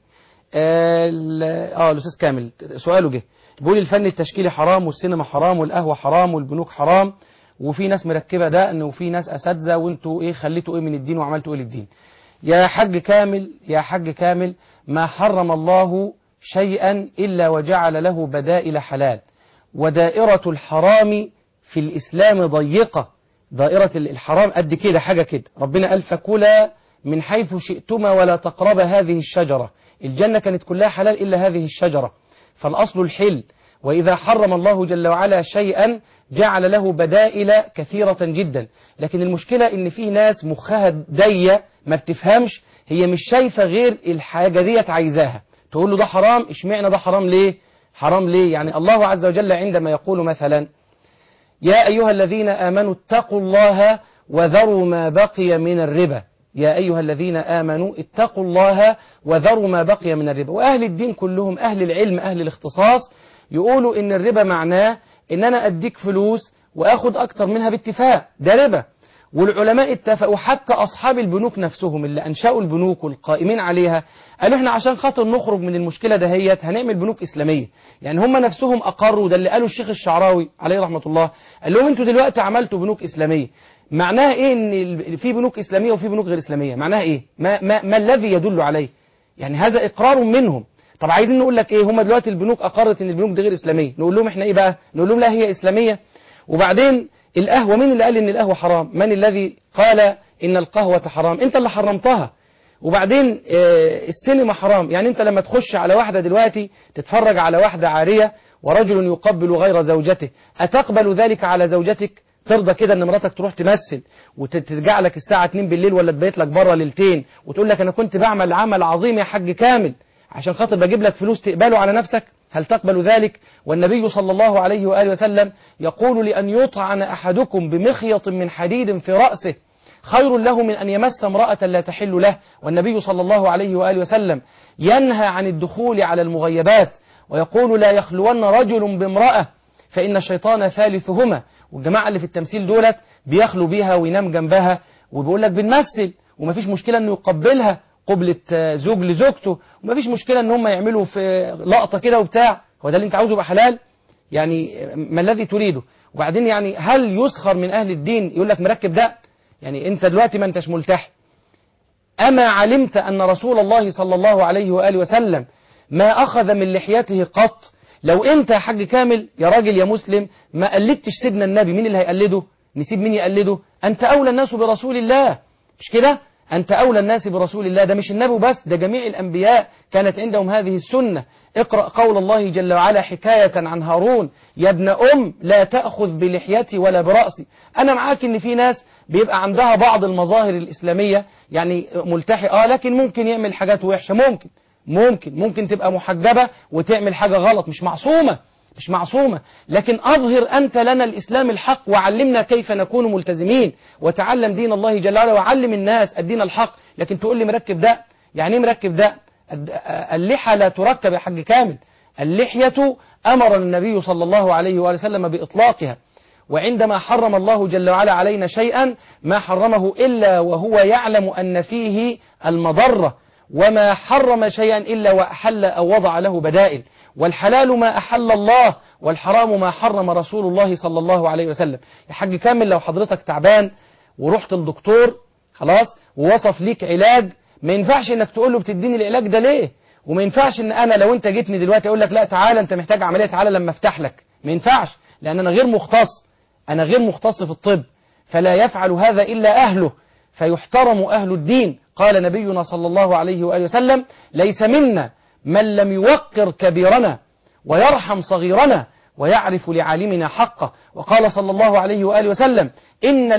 [SPEAKER 4] الأستاذ كامل سؤاله جه بيقول الفن التشكيلي حرام، والسينما حرام، والقهوة حرام، والبنوك حرام، وفي ناس مركبة دقن، وفي ناس أساتذة، وانتوا إيه خليتوا إيه من الدين وعملتوا إيه للدين. يا حاج كامل ما حرم الله شيئا إلا وجعل له بدائل حلال، ودائرة الحرام في الإسلام ضيقة، دائرة الحرام قد كده حاجة كده. ربنا قال فكلا من حيث شئتما ولا تقربا هذه الشجرة، الجنة كانت كلها حلال إلا هذه الشجرة، فالأصل الحل. وإذا حرم الله جل وعلا شيئا جعل له بدائل كثيرة جدا، لكن المشكلة إن في ناس مخها ضيق ما بتفهمش، هي مش شايفة غير الحاجة ديت عايزاها، تقول له ده حرام، اشمعنى ده حرام ليه؟ حرام ليه؟ يعني الله عز وجل عندما يقول مثلا يا أيها الذين آمنوا اتقوا الله وذروا ما بقي من الربا، يا أيها الذين آمنوا اتقوا الله وذروا ما بقي من الربا. وأهل الدين كلهم أهل العلم أهل الاختصاص يقولوا إن الربا معناه إن أنا أديك فلوس وأخد أكتر منها باتفاق، ده ربا. والعلماء اتفقوا، حتى أصحاب البنوك نفسهم اللي أنشأوا البنوك والقائمين عليها قالوا إحنا عشان خاطر نخرج من المشكلة دهيت هنعمل بنوك إسلامية. يعني هم نفسهم أقروا، ده اللي قالوا الشيخ الشعراوي عليه رحمة الله، قال لهم أنتوا دلوقتي عملتوا بنوك إسلامية، معناها إيه إن في بنوك إسلامية وفي بنوك غير إسلامية؟ معناها إيه؟ ما الذي يدل عليه؟ يعني هذا إقرار منهم. طب عايزين نقول لك إيه؟ هم دلوقتي البنوك أقرت إن البنوك دي غير إسلامية، نقول لهم إحنا إيه بقى؟ نقول لهم لا هي إسلامية. وبعدين القهوة، مين اللي قال إن القهوة حرام؟ من الذي قال إن القهوة حرام؟ أنت اللي حرمتها. وبعدين السينما حرام، يعني أنت لما تخش على واحدة دلوقتي تتفرج على واحدة عارية ورجل يقبل غير زوجته، أتقبل ذلك على زوجتك؟ ترضى كده ان مراتك تروح تمثل وترجع لك الساعة 2 بالليل ولا تبيت لك بره ليلتين وتقول لك انا كنت بعمل عمل عظيم يا حاج كامل عشان خاطر بجيب لك فلوس تقبله على نفسك؟ هل تقبل ذلك؟ والنبي صلى الله عليه وآله وسلم يقول لأن يطعن أحدكم بمخيط من حديد في رأسه خير له من أن يمس امرأة لا تحل له. والنبي صلى الله عليه وآله وسلم ينهى عن الدخول على المغيبات ويقول لا يخلون رجل بامرأة فإن الشيطان ثالثهما. والجماعة اللي في التمثيل دولت بيخلوا بيها وينام جنبها وبيقول لك بنمثل، ومفيش مشكلة انه يقبلها قبلة زوج لزوجته، ومفيش مشكلة ان هم يعملوا في لقطة كده وبتاع. هو ده اللي انت عاوزه يبقى حلال؟ يعني ما الذي تريده؟ وبعدين يعني هل يسخر من أهل الدين يقول لك مركب ده؟ يعني انت دلوقتي ما انتش ملتحي، أما علمت أن رسول الله صلى الله عليه وآله وسلم ما أخذ من لحيته قط؟ لو انت يا حاج كامل يا راجل يا مسلم ما قلدتش سيدنا النبي، مين اللي هيقلده؟ نسيب مين يقلده؟ أنت أولى الناس برسول الله، مش كده؟ أنت أولى الناس برسول الله. ده مش النبي بس، ده جميع الأنبياء كانت عندهم هذه السنة. اقرأ قول الله جل وعلا حكاية عن هارون يا ابن لا تأخذ بلحيتي ولا برأسي. أنا معاك إن في ناس بيبقى عندها بعض المظاهر الإسلامية، يعني ملتحي لكن ممكن يعمل حاجات وحشة، ممكن تبقى محجبة وتعمل حاجة غلط، مش معصومة، لكن أظهر أنت لنا الإسلام الحق وعلمنا كيف نكون ملتزمين، وتعلم دين الله جل وعلا وعلم الناس الدين الحق. لكن تقول لي مركب ده، يعني ايه مركب ده؟ اللحى لا تركب يا حاج كامل، اللحية أمر النبي صلى الله عليه وآله وسلم بإطلاقها. وعندما حرم الله جل وعلا علينا شيئا ما حرمه إلا وهو يعلم أن فيه المضرة، وما حرم شيئا إلا وأحل أو وضع له بدائل. والحلال ما أحل الله والحرام ما حرم رسول الله صلى الله عليه وسلم. يا حاج كامل لو حضرتك تعبان ورحت للدكتور خلاص ووصف ليك علاج، ما ينفعش انك تقول له بتديني العلاج ده ليه؟ وما ينفعش ان انا لو انت جيتني دلوقتي اقول لك لا تعالى انت محتاج عملية، تعالى لما افتح لك. ما ينفعش، لان انا غير مختص في الطب، فلا يفعل هذا الا اهله، فيحترم اهل الدين. قال نبينا صلى الله عليه وآله وسلم ليس منا من لم يوقر كبيرنا ويرحم صغيرنا ويعرف لعالمنا حقه. وقال صلى الله عليه وآله وسلم إن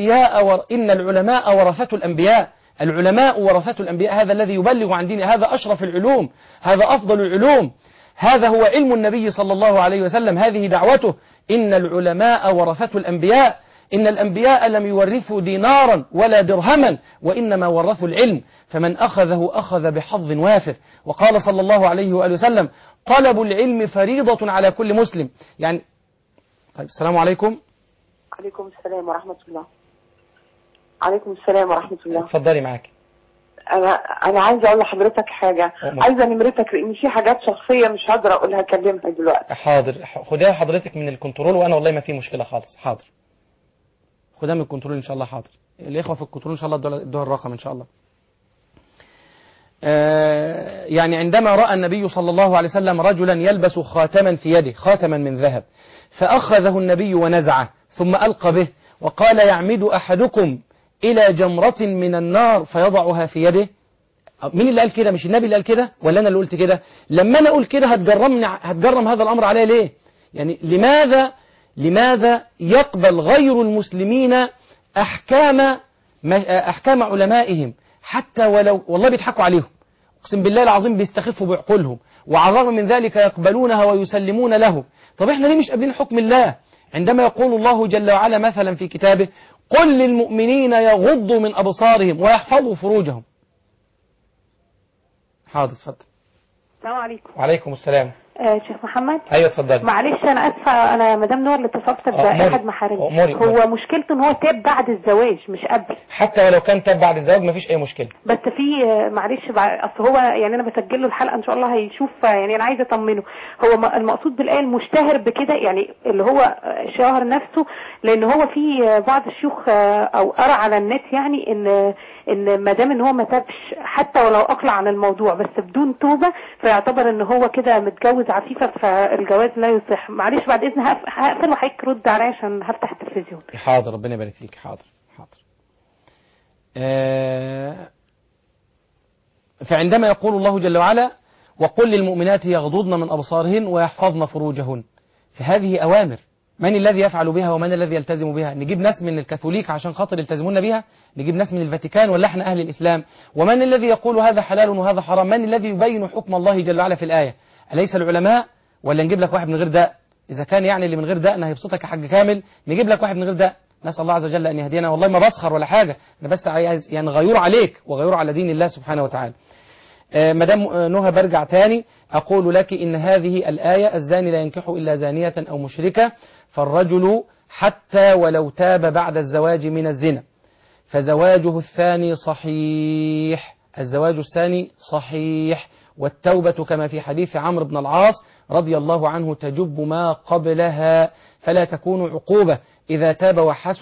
[SPEAKER 4] العلماء ورثة الأنبياء، العلماء ورثة الأنبياء، هذا الذي يبلغ عن دين، هذا أشرف العلوم، هذا أفضل العلوم، هذا هو علم النبي صلى الله عليه وسلم، هذه دعوته. إن العلماء ورثة الأنبياء، إن الأنبياء لم يورثوا دينارا ولا درهما وإنما ورثوا العلم، فمن أخذه أخذ بحظ وافر. وقال صلى الله عليه وآله وسلم: طلب العلم فريضة على كل مسلم. يعني طيب، السلام عليكم.
[SPEAKER 12] عليكم السلام ورحمة الله. عليكم السلام ورحمة الله.
[SPEAKER 4] اتفضلي معاك.
[SPEAKER 12] أنا عايزة أقول لحضرتك حاجة، عايزة نمرتك لأن في حاجات شخصية مش هقدر أقولها أكلمها دلوقتي.
[SPEAKER 4] حاضر، خدها حضرتك من الكنترول، وأنا والله ما في مشكلة خالص. حاضر، خدها من الكنترول إن شاء الله. حاضر، الإخوة في الكنترول إن شاء الله ادوها الرقم إن شاء الله. يعني عندما رأى النبي صلى الله عليه وسلم رجلا يلبس خاتما في يده، خاتما من ذهب، فأخذه النبي ونزعه ثم ألقى به وقال: يعمد أحدكم إلى جمرة من النار فيضعها في يده. مين اللي قال كده؟ مش النبي اللي قال كده ولا أنا اللي قلت كده؟ لما أنا أقول كده هتجرم هذا الأمر عليه ليه؟ يعني لماذا يقبل غير المسلمين أحكام علمائهم حتى ولو والله بيضحكوا عليهم، أقسم بالله العظيم بيستخفوا بعقولهم، وعلى الرغم من ذلك يقبلونها ويسلمون له. طب احنا ليه مش قابلين حكم الله عندما يقول الله جل وعلا مثلا في كتابه: قل للمؤمنين يغضوا من أبصارهم ويحفظوا فروجهم. حاضر، اتفضل.
[SPEAKER 9] السلام عليكم.
[SPEAKER 4] وعليكم السلام.
[SPEAKER 9] شيخ محمد.
[SPEAKER 4] ايوه اتفضل.
[SPEAKER 9] معلش انا اسفه، انا مدام نور اللي اتصلت باحد محارمي. هو مشكلته ان هو تاب بعد الزواج مش قبل.
[SPEAKER 4] حتى ولو كان تاب بعد الزواج مفيش اي مشكله.
[SPEAKER 9] بس في معلش اصل هو يعني انا بسجل له الحلقه ان شاء الله هيشوف، يعني انا عايزه اطمنه. هو المقصود بالايه المشتهر بكده يعني اللي هو شهر نفسه، لان هو في بعض الشيوخ او قرأ على النت يعني ان ما دام ان هو ما تابش حتى ولو اقلع عن الموضوع بس بدون توبه فيعتبر ان هو كده متجوز عفيفه فالجواز لا يصح. معلش بعد اذن هقفل وحضرتك رد عليا عشان هفتح التلفزيون.
[SPEAKER 4] حاضر، ربنا يبارك فيك. حاضر. فعندما يقول الله جل وعلا: وقل للمؤمنات يغضضن من أبصارهن ويحفظن فروجهن، فهذه أوامر. من الذي يفعل بها ومن الذي يلتزم بها؟ نجيب ناس من الكاثوليك عشان خاطر يلتزمون بها؟ نجيب ناس من الفاتيكان ولا احنا أهل الإسلام؟ ومن الذي يقول هذا حلال وهذا حرام؟ من الذي يبين حكم الله جل وعلا في الآية؟ أليس العلماء؟ ولا نجيب لك واحد من غير داء؟ إذا كان يعني اللي من غير داء هيبسطك يا حاج كامل، نجيب لك واحد من غير داء. نسأل الله عز وجل أن يهدينا. والله ما بسخر ولا حاجة، أنا بس عايز يعني غيور عليك وغيور على دين الله سبحانه وتعالى. مدام نهى برجع تاني أقول لك إن هذه الآية: الزاني لا ينكح إلا زانية أو مشركة، فالرجل حتى ولو تاب بعد الزواج من الزنا فزواجه الثاني صحيح، الزواج الثاني صحيح، والتوبة كما في حديث عمرو بن العاص رضي الله عنه تجب ما قبلها فلا تكون عقوبة إذا تاب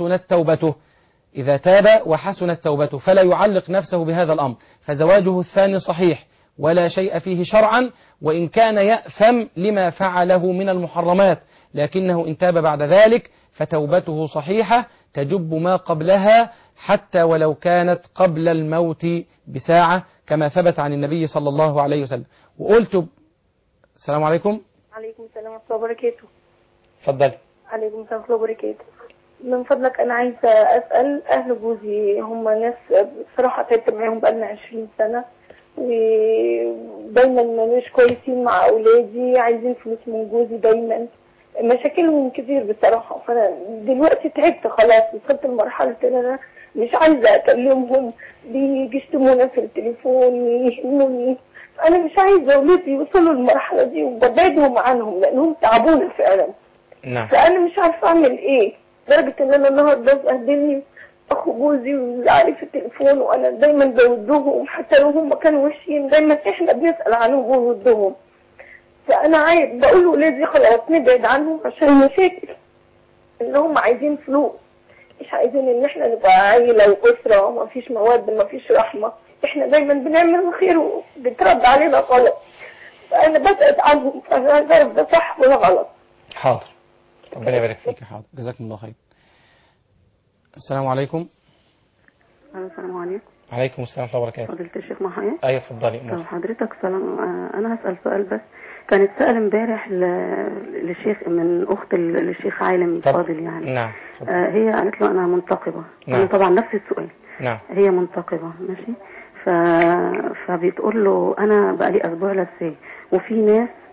[SPEAKER 4] وحسنت توبته فلا يعلق نفسه بهذا الأمر، فزواجه الثاني صحيح ولا شيء فيه شرعا، وإن كان يأثم لما فعله من المحرمات، لكنه إن تاب بعد ذلك فتوبته صحيحة تجب ما قبلها حتى ولو كانت قبل الموت بساعة، كما ثبت عن النبي صلى الله عليه وسلم. وقلت السلام عليكم.
[SPEAKER 13] عليكم السلام ورحمة الله وبركاته.
[SPEAKER 4] اتفضل.
[SPEAKER 13] عليكم السلام ورحمة الله وبركاته. من فضلك أنا عايزة أسأل أهل جوزي، هم ناس بصراحة تعبت معاهم بقالنا 20 سنة ودايما مش كويسين مع أولادي، عايزين فلوس من جوزي، دايما مشاكلهم كتير بصراحة. فأنا دلوقتي تعبت خلاص، وصلت لمرحلة إن أنا مش عايزة أكلمهم، بيشتمونا في التليفون، يهموني. أنا مش عايزة أولادي يوصلوا للمرحلة دي وببعدهم عنهم لأنهم تعبونا فعلا.
[SPEAKER 12] نعم.
[SPEAKER 13] فأنا مش عارفة أعمل إيه، لدرجة إن أنا النهاردة بهدلني أخو جوزي وعارف في التليفون، وأنا دايما بودهم حتى لو هم كانوا وحشين، دايما إحنا بنسأل عنهم وبودهم. فأنا بقول لولادي خلاص نبعد عنهم عشان المشاكل، إن هم عايزين فلوس، مش عايزين إن إحنا نبقى عائلة وأسرة، وما فيش مودة ما فيش رحمة. إحنا دايما بنعمل الخير وبترد علينا غلط، فأنا بسأل عنهم، فأنا عايزة أعرف ده صح ولا غلط.
[SPEAKER 4] حاضر، ربنا يبارك فيك. حاضر، جزاكم الله خير. السلام عليكم.
[SPEAKER 14] السلام عليكم.
[SPEAKER 4] عليكم السلام ورحمة الله وبركاته.
[SPEAKER 14] فضيلة الشيخ محيا.
[SPEAKER 4] أيوة اتفضلي.
[SPEAKER 14] حضرتك سلام. أنا هسأل سؤال بس. كانت سأل امبارح للشيخ من أخت للشيخ عالم فاضل يعني.
[SPEAKER 4] نعم.
[SPEAKER 14] هي قالت له أنا منتقبة.
[SPEAKER 4] نعم.
[SPEAKER 14] أنا طبعا نفس السؤال.
[SPEAKER 4] نعم.
[SPEAKER 14] هي منتقبة ماشي. فبتقول له أنا بقالي أسبوع لسه، وفي ناس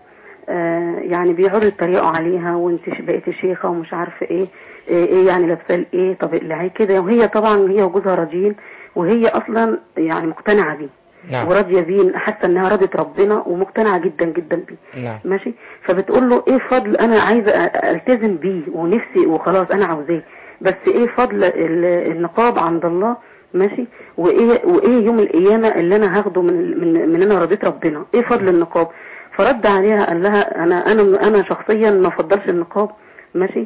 [SPEAKER 14] يعني بيقعدوا يتريقوا عليها وانت بقيتي شيخة ومش عارفة ايه يعني لابسه ايه، طب اقلعي كده. وهي طبعا هي وجوزها راضيين، وهي اصلا يعني مقتنعة بيه. نعم. وراضيه بيه، حتى انها راضت ربنا ومقتنعه جدا جدا بيه. نعم. ماشي. فبتقول له ايه فضل، انا عايزه التزم بيه ونفسي وخلاص انا عاوزاه، بس ايه فضل النقاب عند الله؟ ماشي. وايه يوم القيامه اللي انا هاخده من انا رضيت ربنا؟ ايه فضل النقاب؟ فرد عليها قال لها انا شخصيا ما افضلش النقاب. ماشي.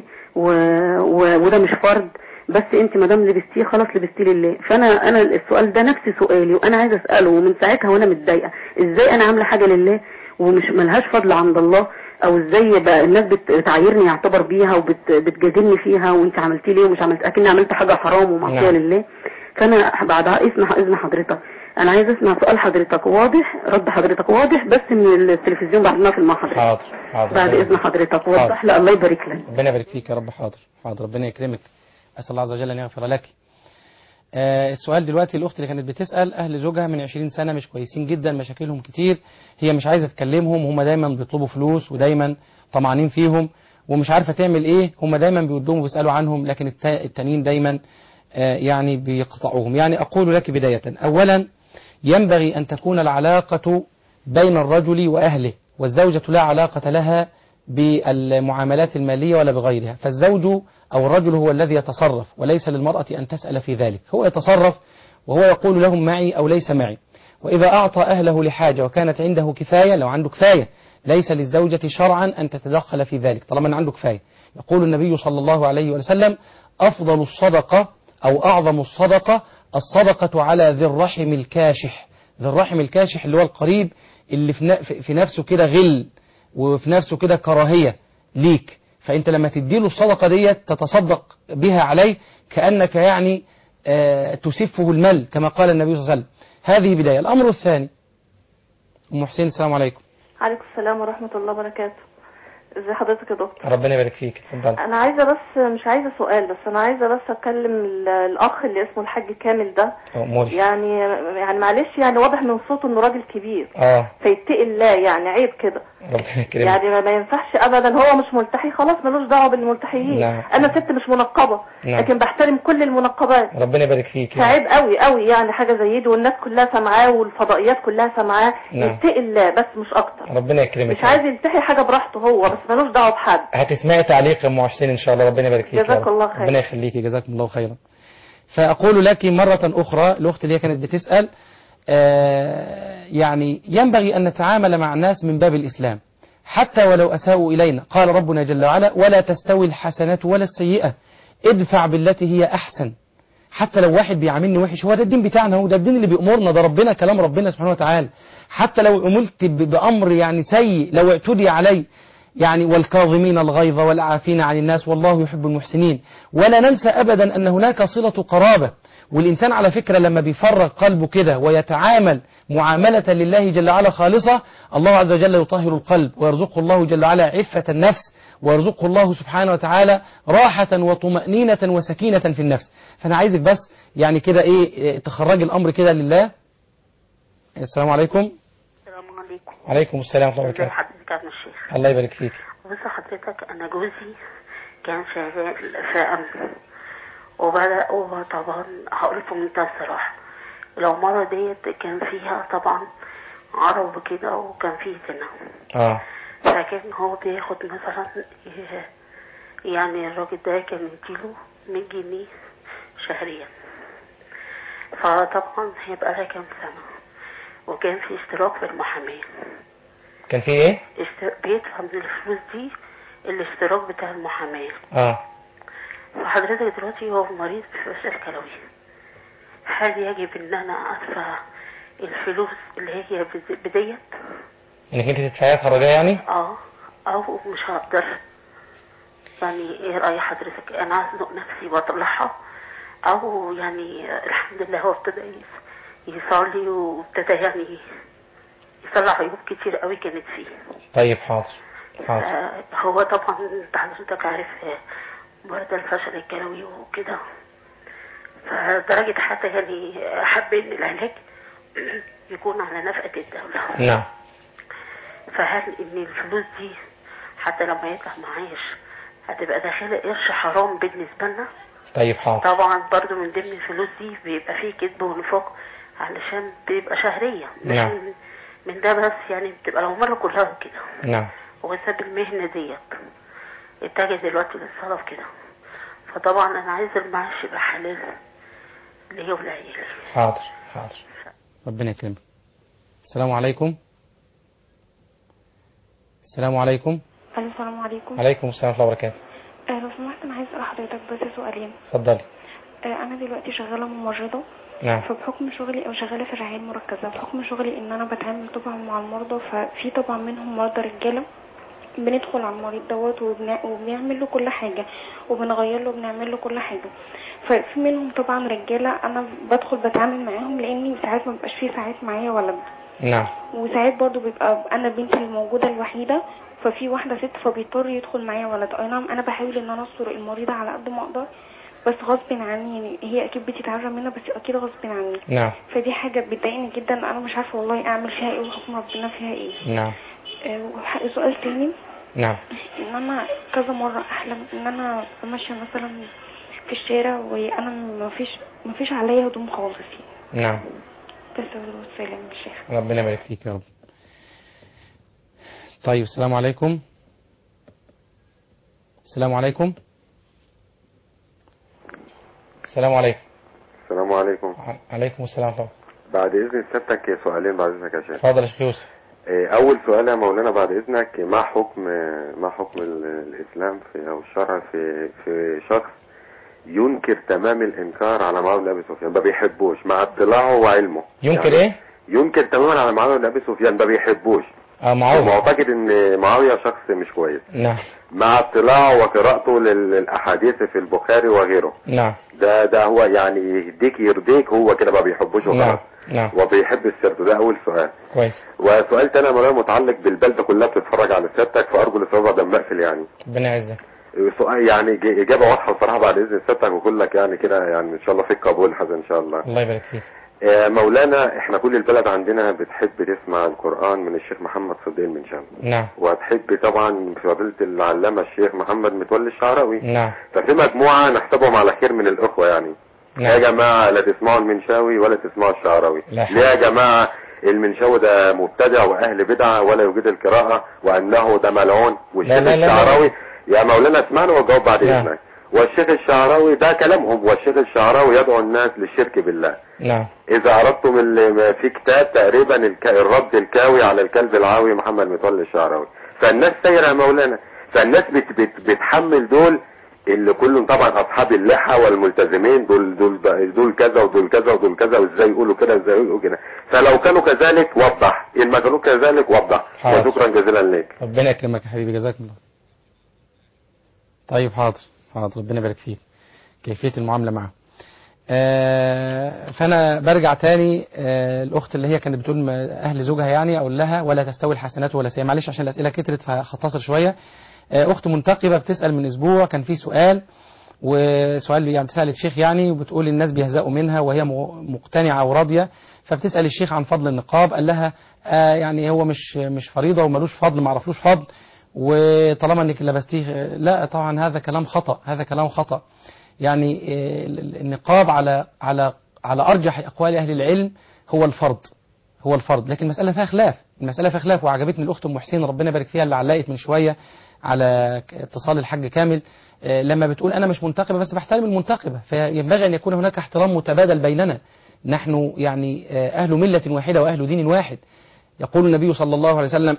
[SPEAKER 14] وده مش فرض، بس انت ما دام لبستيه خلاص لبستيه لله. فانا السؤال ده نفس سؤالي، وانا عايزه اساله، ومن ساعتها وانا متضايقه ازاي انا عامله حاجه لله ومش ملهاش فضل عند الله، او ازاي بقى الناس بتعايرني يعتبر بيها وبتجادلني فيها، وانت عملتي ليه ومش عملت، اكني عملت حاجه حرام ومعصيه لله. فانا بعدها اذن حضرتك، انا عايزه اسمع سؤال حضرتك واضح، رد حضرتك واضح، بس من التلفزيون بعد ما في المحاضره. حاضر. بعد اذن حضرتك وضح لي. الله يبارك لك.
[SPEAKER 4] ربنا يبارك فيك يا رب. حاضر ربنا يكرمك. أسأل الله عز وجل أن يغفر لك. السؤال دلوقتي، الأخت اللي كانت بتسأل أهل زوجها من 20 سنة مش كويسين جدا، مشاكلهم كتير، هي مش عايزة تكلمهم، هم دايما بيطلبوا فلوس ودايما طمعانين فيهم ومش عارفة تعمل إيه، هم دايما بيودوهم وبيسألوا عنهم، لكن التانيين دايما يعني بيقطعوهم. يعني أقول لك بداية، أولا ينبغي أن تكون العلاقة بين الرجل وأهله، والزوجة لا علاقة لها بالمعاملات المالية ولا بغيرها، فالزوج أو الرجل هو الذي يتصرف، وليس للمرأة أن تسأل في ذلك، هو يتصرف وهو يقول لهم معي أو ليس معي. وإذا أعطى أهله لحاجة وكانت عنده كفاية، لو عنده كفاية ليس للزوجة شرعا أن تتدخل في ذلك طالما أن عنده كفاية. يقول النبي صلى الله عليه وسلم: أفضل الصدقة أو أعظم الصدقة الصدقة على ذي الرحم الكاشح. ذي الرحم الكاشح اللي هو القريب اللي في نفسه كده غل وفي نفسه كده كراهية ليك، فأنت لما تديله الصدقة دي تتصدق بها عليه كأنك يعني تسفه المال كما قال النبي صلى الله عليه وسلم. هذه بداية. الأمر الثاني، أم حسين السلام عليكم.
[SPEAKER 15] عليكم السلام ورحمة الله وبركاته. ازي حضرتك يا دكتور؟
[SPEAKER 4] ربنا يبارك فيك. اتفضل.
[SPEAKER 15] انا عايزه بس، مش عايزه سؤال، بس انا عايزه بس اكلم الاخ اللي اسمه الحاج كامل ده. يعني معلش، يعني واضح من صوته انه راجل كبير فيتقي الله، يعني عيب كده.
[SPEAKER 4] ربنا يكرمك.
[SPEAKER 15] يعني ما ينفعش ابدا، هو مش ملتحي خلاص ملوش دعوه بالملتحيين. انا ست مش منقبه لكن بحترم كل المنقبات.
[SPEAKER 4] ربنا يبارك فيك.
[SPEAKER 15] فعيب قوي قوي يعني حاجه زي دي، والناس كلها سامعاه والفضائيات كلها سامعاه. يتقي الله بس مش اكتر.
[SPEAKER 4] ربنا يكرمك.
[SPEAKER 15] مش عايز يلتحي حاجه براحته هو، بس ملوش دعوه بحد.
[SPEAKER 4] هتسمعي تعليق يا ام حسين ان شاء الله. ربنا يبارك فيك.
[SPEAKER 15] جزاك الله خير.
[SPEAKER 4] ربنا يخليكي. جزاكم الله خيرا. فاقول لك مرة اخرى، الاخت اللي هي كانت بتسأل، يعني ينبغي ان نتعامل مع الناس من باب الاسلام حتى ولو اساءوا الينا. قال ربنا جل وعلا: ولا تستوي الحسنة ولا السيئة ادفع بالتي هي احسن. حتى لو واحد بيعاملني وحش، هو ده الدين بتاعنا، هو ده الدين اللي بيأمرنا، ده ربنا كلام ربنا سبحانه وتعالى. حتى لو عملت بأمر يعني سيء، لو اعتدي علي، يعني والكاظمين الغيظ والعافين عن الناس والله يحب المحسنين. ولا ننسى أبدا أن هناك صلة قرابة، والإنسان على فكرة لما بيفرغ قلبه كده ويتعامل معاملة لله جل وعلا خالصة، الله عز وجل يطهر القلب ويرزقه الله جل وعلا عفة النفس، ويرزقه الله سبحانه وتعالى راحة وطمأنينة وسكينة في النفس. فأنا عايزك بس يعني كده تخرج الأمر كده لله. السلام عليكم.
[SPEAKER 16] السلام عليكم.
[SPEAKER 4] عليكم السلام ورحمة الله وبركاته.
[SPEAKER 16] حضرتك يا الشيخ.
[SPEAKER 4] الله يبارك فيك.
[SPEAKER 16] بص حضرتك، أنا جوزي كان شغال في أمن، وبدأ طبعا هقول في منتهى الصراحة، العمارة ديت كان فيها طبعا عرب كده وكان فيه زنا. فكان هو بياخد مثلا يعني الراجل ده كان يديله 100 جنيه شهريا. فطبعا هيبقى لها كام سنة، وكان في اشتراك في المحاماة.
[SPEAKER 4] كان في ايه؟
[SPEAKER 16] بيدفع من الفلوس دي الاشتراك بتاع المحاماة. فحضرتك دلوقتي هو مريض بفشل كلوي، هل يجب ان انا ادفع الفلوس اللي هي بديت؟
[SPEAKER 4] انك انت تدفعيها خراجية يعني؟
[SPEAKER 16] او مش هقدر. يعني ايه رأي حضرتك؟ انا ازنق نفسي واطلعها، او يعني الحمد لله هو ابتدى يصلي وابتدى يعني يصلح عيوب كتير قوي كانت فيه.
[SPEAKER 4] طيب حاضر.
[SPEAKER 16] هو طبعا انت حضرتك عارف مرض الفشل الكلوي وكده، فدرجة حتى يعني حب ان العلاج يكون على نفقة الدولة.
[SPEAKER 4] نعم.
[SPEAKER 16] فهل ان الفلوس دي حتى لما يطلع معاش هتبقى داخله قرش حرام بالنسبه لنا؟
[SPEAKER 4] طيب حاضر.
[SPEAKER 16] طبعا برضو من ضمن الفلوس دي بيبقى فيه كذب ونفاق علشان بيبقى شهريه
[SPEAKER 4] نعم.
[SPEAKER 16] من ده بس يعني بتبقى العمارة كلها كده.
[SPEAKER 4] نعم.
[SPEAKER 16] هو ساب المهنة ديت اتجه دلوقتي للصرف كده، فطبعا انا عايزة المعاش يبقى حلال ليا ولعيالي.
[SPEAKER 4] حاضر حاضر، ربنا يكرمك. السلام عليكم. السلام عليكم.
[SPEAKER 17] السلام عليكم.
[SPEAKER 4] عليكم السلام ورحمة الله وبركاته.
[SPEAKER 17] لو سمحت انا عايز اسال حضرتك بس سؤالين.
[SPEAKER 4] اتفضلي.
[SPEAKER 17] انا دلوقتي شغاله ممرضه.
[SPEAKER 4] نعم.
[SPEAKER 17] فبحكم شغلي او شغاله في الرعايه المركزه، بحكم شغلي ان انا بتعامل طبعا مع المرضى، ففي طبعا منهم مرضى رجاله بندخل على المريض دوت وبنعمل له كل حاجه وبنغير له وبنعمل له كل حاجه. ففي منهم طبعا رجاله انا بدخل بتعامل معاهم لاني ساعات ما بيبقاش في ساعات معايا ولد.
[SPEAKER 4] نعم.
[SPEAKER 17] وساعات برضو بيبقى انا بنتي الموجوده الوحيده، ففي واحده ست فبيضطر يدخل معايا ولد. اي نعم انا بحاول ان انا استر المريضه على قد ما اقدر، بس غصب عني يعني هي اكيد بتتعرى منها بس اكيد غصب عني.
[SPEAKER 4] نعم.
[SPEAKER 17] فدي حاجه بتضايقني جدا، انا مش عارفه والله اعمل فيها ايه وحكم ربنا فيها ايه.
[SPEAKER 4] نعم.
[SPEAKER 17] سؤال تاني.
[SPEAKER 4] نعم.
[SPEAKER 17] ان انا كذا مره احلم ان انا ماشيه مثلا في الشارع وانا مفيش عليا هدوم خالص.
[SPEAKER 4] نعم.
[SPEAKER 17] بس والسلام يا شيخ.
[SPEAKER 4] ربنا يبارك فيك يا رب. طيب السلام عليكم. السلام عليكم. السلام عليكم.
[SPEAKER 18] السلام عليكم.
[SPEAKER 4] عليكم السلام طبعا.
[SPEAKER 18] بعد اذن سيادتك سؤالين بعد اذنك يا شيخ.
[SPEAKER 4] اتفضل يا شيخ يوسف.
[SPEAKER 18] اول سؤال يا مولانا بعد اذنك، ما حكم الاسلام او الشرع في شخص ينكر تمام الانكار على معاويه بن ابي سفيان، ما بيحبوش مع اطلاعه وعلمه.
[SPEAKER 4] ينكر يعني ايه؟
[SPEAKER 18] ينكر تماما على معاويه بن ابي سفيان، ما بيحبوش.
[SPEAKER 4] معاويه
[SPEAKER 18] معتقد ان معاويه شخص مش كويس.
[SPEAKER 4] نعم.
[SPEAKER 18] مع اطلاعه وقراءته للاحاديث في البخاري وغيره.
[SPEAKER 4] نعم.
[SPEAKER 18] ده هو يعني يهديك يرضيك، هو كده ما بيحبوش وخلاص.
[SPEAKER 4] نعم. نعم.
[SPEAKER 18] وبيحب السرد. ده اول سؤال.
[SPEAKER 4] كويس.
[SPEAKER 18] وسؤال تاني يا مولانا متعلق بالبلده كلها بتتفرج على سيادتك، فارجو الاستاذ دم مقفل يعني.
[SPEAKER 4] ربنا يعزك.
[SPEAKER 18] سؤال يعني اجابه واضحه بصراحه بعد اذن سيادتك، وكلك يعني كده يعني ان شاء الله فيك قبول حسن ان شاء الله.
[SPEAKER 4] الله يبارك فيك.
[SPEAKER 18] مولانا احنا كل البلد عندنا بتحب تسمع القرآن من الشيخ محمد صديق المنشاوي.
[SPEAKER 4] نعم.
[SPEAKER 18] وتحب طبعا فضيلة العلامة الشيخ محمد متولي الشعراوي.
[SPEAKER 4] نعم.
[SPEAKER 18] ففي مجموعة نحسبهم على خير من الأخوة يعني.
[SPEAKER 4] نعم.
[SPEAKER 18] يا جماعة لا تسمعوا المنشاوي ولا تسمعوا الشعراوي. ليه يا جماعة؟ المنشاوي ده مبتدع وأهل بدعة ولا يوجد القراءة وأنه ده ملعون، والشيخ الشعراوي يا مولانا اسمعني وجاوب بعد إذنك. والشيخ الشعراوي ده كلامهم، والشيخ الشعراوي يدعو الناس للشرك بالله.
[SPEAKER 4] نعم.
[SPEAKER 18] إذا أردتم في كتاب تقريبا الرد الكاوي على الكلب العاوي محمد متولي الشعراوي. فالناس سايرة يا مولانا، فالناس بتحمل دول اللي كلهم طبعا أصحاب اللحى والملتزمين، دول كذا ودول كذا ودول كذا، وإزاي يقولوا كده وإزاي يقولوا كده. فلو كانوا كذلك وضح، إن ما كانوا كذلك وضح. وشكرا جزيلا لك.
[SPEAKER 4] ربنا يكرمك يا حبيبي، جزاك الله. طيب حاضر ربنا يبارك فيك. كيفية المعاملة معه. فأنا برجع تاني الأخت اللي هي كانت بتقول أهل زوجها يعني أقول لها ولا تستوي الحسنات ولا سيئة. معلش عشان الأسئلة كترت فهختصر شوية. أخت منتقبة بتسأل من أسبوع، كان في سؤال يعني بتسأل الشيخ يعني، وبتقول الناس بيهزقوا منها وهي مقتنعة وراضية، فبتسأل الشيخ عن فضل النقاب. قال لها يعني هو مش فريضة وملوش فضل، ما عرفلوش فضل، وطالما انك لبستيه. لا طبعا هذا كلام خطأ. يعني النقاب على ارجح اقوال اهل العلم هو الفرض، لكن المسألة فيها خلاف. وعجبتني الاخت ام حسين ربنا يبارك فيها اللي علقت من شوية على اتصال الحاج كامل لما بتقول انا مش منتقبة بس بحترم المنتقبة، فينبغي ان يكون هناك احترام متبادل بيننا. نحن يعني اهل ملة واحدة واهل دين واحد. يقول النبي صلى الله عليه وسلم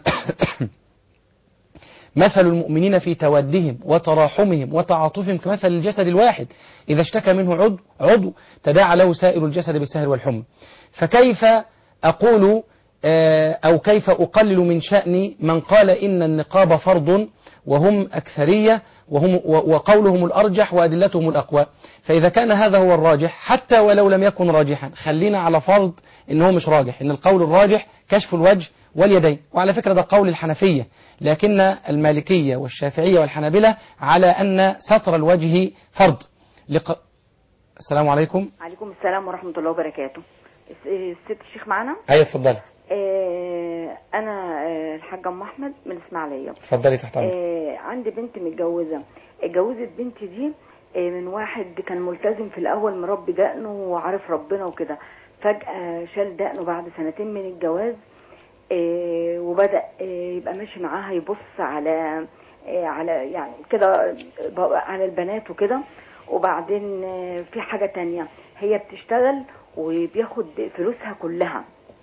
[SPEAKER 4] مثل المؤمنين في تودهم وتراحمهم وتعاطفهم كمثل الجسد الواحد إذا اشتكى منه عضو تداعى له سائر الجسد بالسهر والحمى. فكيف أقول أو كيف أقلل من شأن من قال إن النقاب فرض وهم أكثرية وقولهم الأرجح وأدلتهم الأقوى؟ فإذا كان هذا هو الراجح حتى ولو لم يكن راجحا خلينا على فرض إنه مش راجح، إن القول الراجح كشف الوجه واليدين. وعلى فكرة ده قول الحنفية، لكن المالكية والشافعية والحنابلة على أن ستر الوجه فرض. السلام عليكم.
[SPEAKER 19] عليكم السلام ورحمة الله وبركاته. الست الشيخ معنا؟
[SPEAKER 4] أيوة اتفضلي.
[SPEAKER 19] انا الحاجه ام احمد من اسماعيليه.
[SPEAKER 4] اتفضلي تحت امرك.
[SPEAKER 19] عندي بنت متجوزه، اتجوزت بنتي دي من واحد كان ملتزم في الاول، مربي دقنه وعارف ربنا وكده، فجاه شال دقنه بعد 2 من الجواز، وبدا يبقى ماشي معاها يبص على يعني كده على البنات وكده. وبعدين في حاجه تانية، هي بتشتغل وبياخد فلوسها كلها،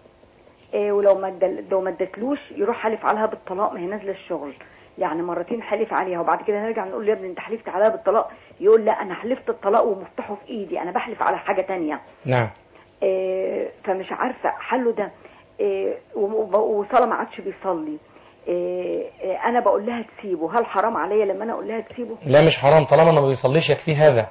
[SPEAKER 19] ولو ما ادتلوش يروح حالف عليها بالطلاق، ما هي نازله الشغل. يعني مرتين حلف عليها، وبعد كده نرجع نقول له يا ابني انت حلفت عليها بالطلاق، يقول لا انا حلفت الطلاق ومفتاحه في ايدي، انا بحلف على حاجه تانية.
[SPEAKER 4] نعم.
[SPEAKER 19] فمش عارفه حله ده. وصلاه ما عادش بيصلي. انا بقول لها تسيبه، هل حرام عليا لما انا اقول لها تسيبه؟
[SPEAKER 4] لا مش حرام، طالما ما بيصليش يكفي هذا.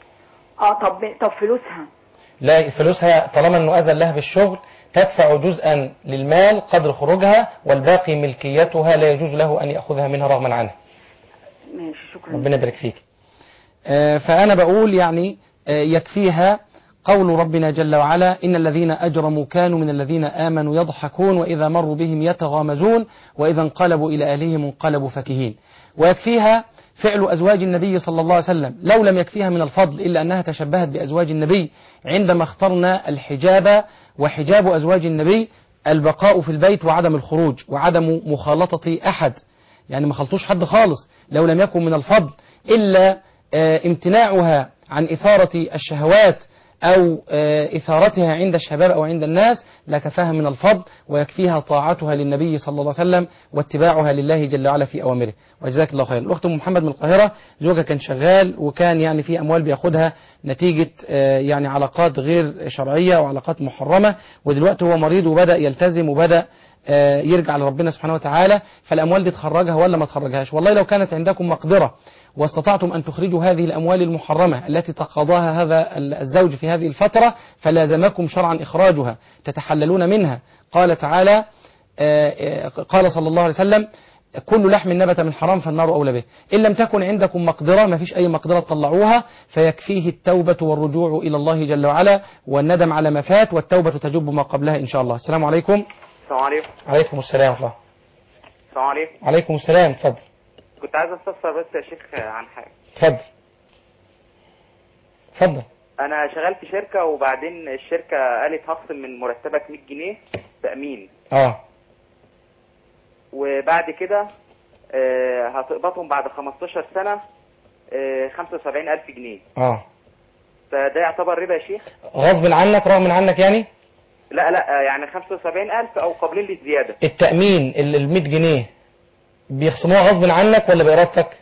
[SPEAKER 19] طب فلوسها؟
[SPEAKER 4] لا فلوسها طالما انه اذن لها بالشغل تدفع جزءا للمال قدر خروجها، والباقي ملكيتها لا يجوز له ان ياخذها منها رغما عنها.
[SPEAKER 19] ماشي، شكرا.
[SPEAKER 4] ربنا يبارك فيك. فانا بقول يعني يكفيها قول ربنا جل وعلا: إن الذين أجرموا كانوا من الذين آمنوا يضحكون وإذا مروا بهم يتغامزون وإذا انقلبوا إلى أهلهم انقلبوا فكهين. ويكفيها فعل أزواج النبي صلى الله عليه وسلم، لو لم يكفيها من الفضل إلا أنها تشبهت بأزواج النبي عندما اخترنا الحجاب، وحجاب أزواج النبي البقاء في البيت وعدم الخروج وعدم مخالطة أحد، يعني ما خلطوش حد خالص. لو لم يكن من الفضل إلا امتناعها عن إثارة الشهوات أو إثارتها عند الشباب أو عند الناس لكفاها من الفضل، ويكفيها طاعتها للنبي صلى الله عليه وسلم واتباعها لله جل وعلا في أوامره. وجزاك الله خير. الأخت محمد من القاهرة، زوجها كان شغال وكان يعني في أموال بياخدها نتيجة يعني علاقات غير شرعية وعلاقات محرمة، ودلوقتي هو مريض وبدأ يلتزم وبدأ يرجع لربنا سبحانه وتعالى، فالأموال دي تخرجها ولا ما تخرجهاش؟ والله لو كانت عندكم مقدرة واستطعتم أن تخرجوا هذه الأموال المحرمة التي تقاضاها هذا الزوج في هذه الفترة فلازمكم شرعا إخراجها، تتحللون منها. قال تعالى، قال صلى الله عليه وسلم: كل لحم نبت من حرام فالنار أولى به. إن لم تكن عندكم مقدرة، ما فيش أي مقدرة تطلعوها، فيكفيه التوبة والرجوع إلى الله جل وعلا والندم على ما فات، والتوبة تجب ما قبلها إن شاء الله. السلام عليكم.
[SPEAKER 20] السلام عليكم.
[SPEAKER 4] عليكم السلام ورحمة الله.
[SPEAKER 20] السلام عليكم.
[SPEAKER 4] عليكم السلام. اتفضل.
[SPEAKER 20] كنت عايز استفسر بس يا شيخ عن حاجة.
[SPEAKER 4] اتفضل.
[SPEAKER 20] أنا شغال في شركة، وبعدين الشركة قالت هخصم من مرتبك 100 جنيه تأمين. وبعد كده هتقبضهم بعد 15 سنة 75,000 جنيه. فده يعتبر ربا يا شيخ؟
[SPEAKER 4] غصب عنك، رغم عنك يعني؟
[SPEAKER 20] لا يعني 75,000 أو قابلين للزيادة.
[SPEAKER 4] التأمين ال 100 جنيه بيخصموها غصب عنك ولا بإرادتك؟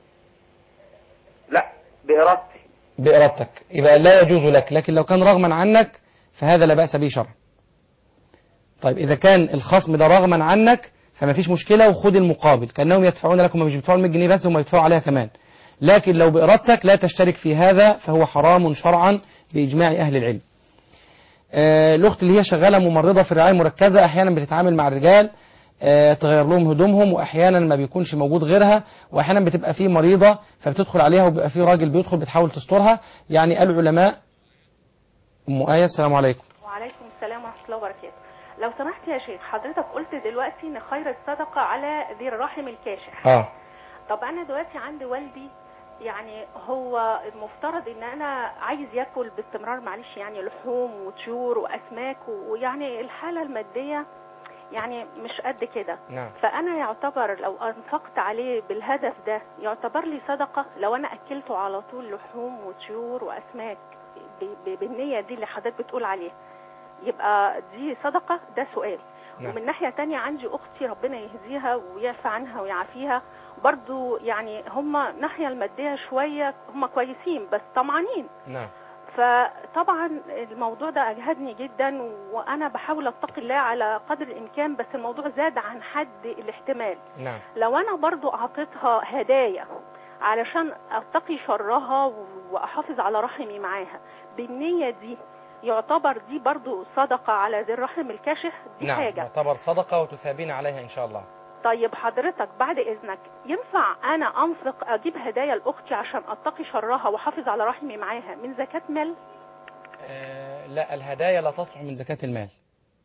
[SPEAKER 20] لا بإرادتي.
[SPEAKER 4] بإرادتك، يبقى لا يجوز لك، لكن لو كان رغما عنك فهذا لا بأس به شرعا. طيب إذا كان الخصم ده رغما عنك فما فيش مشكلة، وخد المقابل كأنهم يدفعون لكم، مش بيدفعوا 100 جنيه بس، هم يدفعوا عليها كمان. لكن لو بإرادتك لا تشترك في هذا فهو حرام شرعا بإجماع أهل العلم. الأخت اللي هي شغالة ممرضة في الرعاية المركزة، أحيانا بتتعامل مع الرجال تغير لهم هدومهم، وأحيانا ما بيكونش موجود غيرها، وأحيانا بتبقى فيه مريضة فبتدخل عليها وبيبقى فيه راجل بيدخل بتحاول تسترها. يعني العلماء. أم آية، السلام عليكم.
[SPEAKER 21] وعليكم السلام ورحمة الله وبركاته. لو سمحت يا شيخ، حضرتك قلت دلوقتي ان خير الصدقة على ذي الرحم الكاشح. طب انا دلوقتي عندي والدي، يعني هو المفترض ان انا عايز ياكل باستمرار، معلش يعني لحوم وطيور واسماك، ويعني الحالة المادية يعني مش قد كده. فانا يعتبر لو انفقت عليه بالهدف ده يعتبر لي صدقة لو انا اكلته على طول لحوم وطيور واسماك بالنية دي اللي حضرتك بتقول عليها، يبقى دي صدقة؟ ده سؤال. ومن ناحية تانية عندي أختي ربنا يهديها ويعفى عنها ويعافيها، برضو يعني هم ناحية المادية شوية هم كويسين بس طمعانين. فطبعا الموضوع ده أجهدني جدا، وأنا بحاول أتقي الله على قدر الإمكان، بس الموضوع زاد عن حد الاحتمال. لو أنا برضو أعطيتها هدايا علشان أتقي شرها وأحافظ على رحمي معاها بالنية دي، يعتبر دي برضو صدقة على ذي الرحم الكاشح؟ دي حاجة
[SPEAKER 4] يعتبر صدقة وتثابين عليها إن شاء الله.
[SPEAKER 21] طيب حضرتك بعد إذنك، ينفع أنا أنفق أجيب هدايا لأختي عشان أتقي شرها وحافظ على رحمي معاها من زكاة مال؟
[SPEAKER 4] لا، الهدايا لا تصلح من زكاة المال.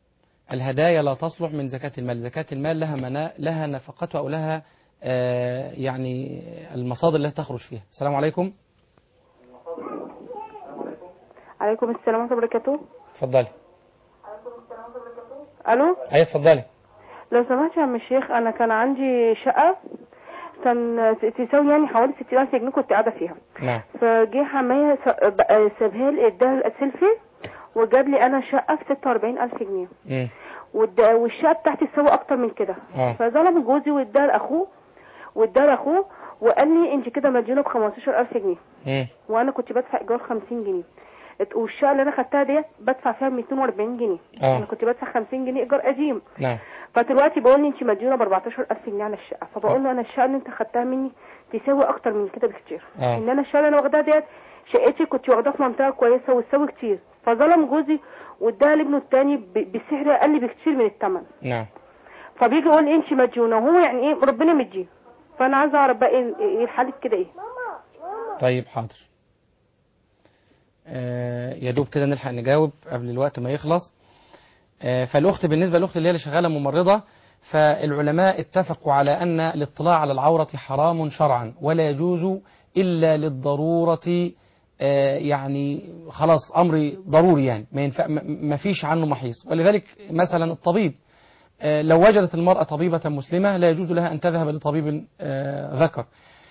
[SPEAKER 4] الهدايا لا تصلح من زكاة المال. زكاة المال لها نفقتها أو لها يعني المصادر التي تخرج فيها. السلام عليكم.
[SPEAKER 1] عليكم السلام ورحمة الله وبركاته.
[SPEAKER 4] اتفضلي.
[SPEAKER 1] الو.
[SPEAKER 4] ايوه اتفضلي.
[SPEAKER 1] لو سمحت يا عم الشيخ، انا كان عندي شقه كان تساوي يعني حوالي 60,000 جنيه كنت قاعده فيها.
[SPEAKER 4] نعم.
[SPEAKER 1] فجه حمايه سابها لي، اداها السلفي وجاب لي انا شقه ب 46,000 جنيه. والشقه بتاعتي تساوي اكتر من كده. فظلم جوزي واداها لاخوه وقال لي انت كده مديونه ب 15,000 جنيه. وانا كنت بدفع ايجار 50 جنيه. والشقه اللي انا خدتها ديت بدفع فيها 240 جنيه. انا كنت بدفع 50 جنيه ايجار قديم.
[SPEAKER 4] نعم.
[SPEAKER 1] فدلوقتي بقول لي انت مديونه ب 14,000 جنيه على الشقه. فبقول له انا الشقه اللي انت خدتها مني تساوي اكتر من كده بكتير. ان انا الشقه اللي انا واخداها ديت شقتي كنت واخداها في منطقه كويسه وتساوي كتير. فظلم جوزي واداها لابنه الثاني بسعر اقل بكتير من الثمن.
[SPEAKER 4] نعم.
[SPEAKER 1] فبيجي يقول لي انت مديونه، وهو يعني ايه ربنا مديه. فانا عايزه اعرف بقى ايه الحل كده ايه.
[SPEAKER 4] طيب حاضر. يا دوب كده نلحق نجاوب قبل الوقت ما يخلص. فالأخت بالنسبة للأخت اللي هي شغالة ممرضة، فالعلماء اتفقوا على أن الاطلاع على العورة حرام شرعا ولا يجوز إلا للضرورة. يعني خلاص أمر ضروري، يعني ما فيش عنه محيص. ولذلك مثلا الطبيب لو وجدت المرأة طبيبة مسلمة لا يجوز لها أن تذهب لطبيب ذكر.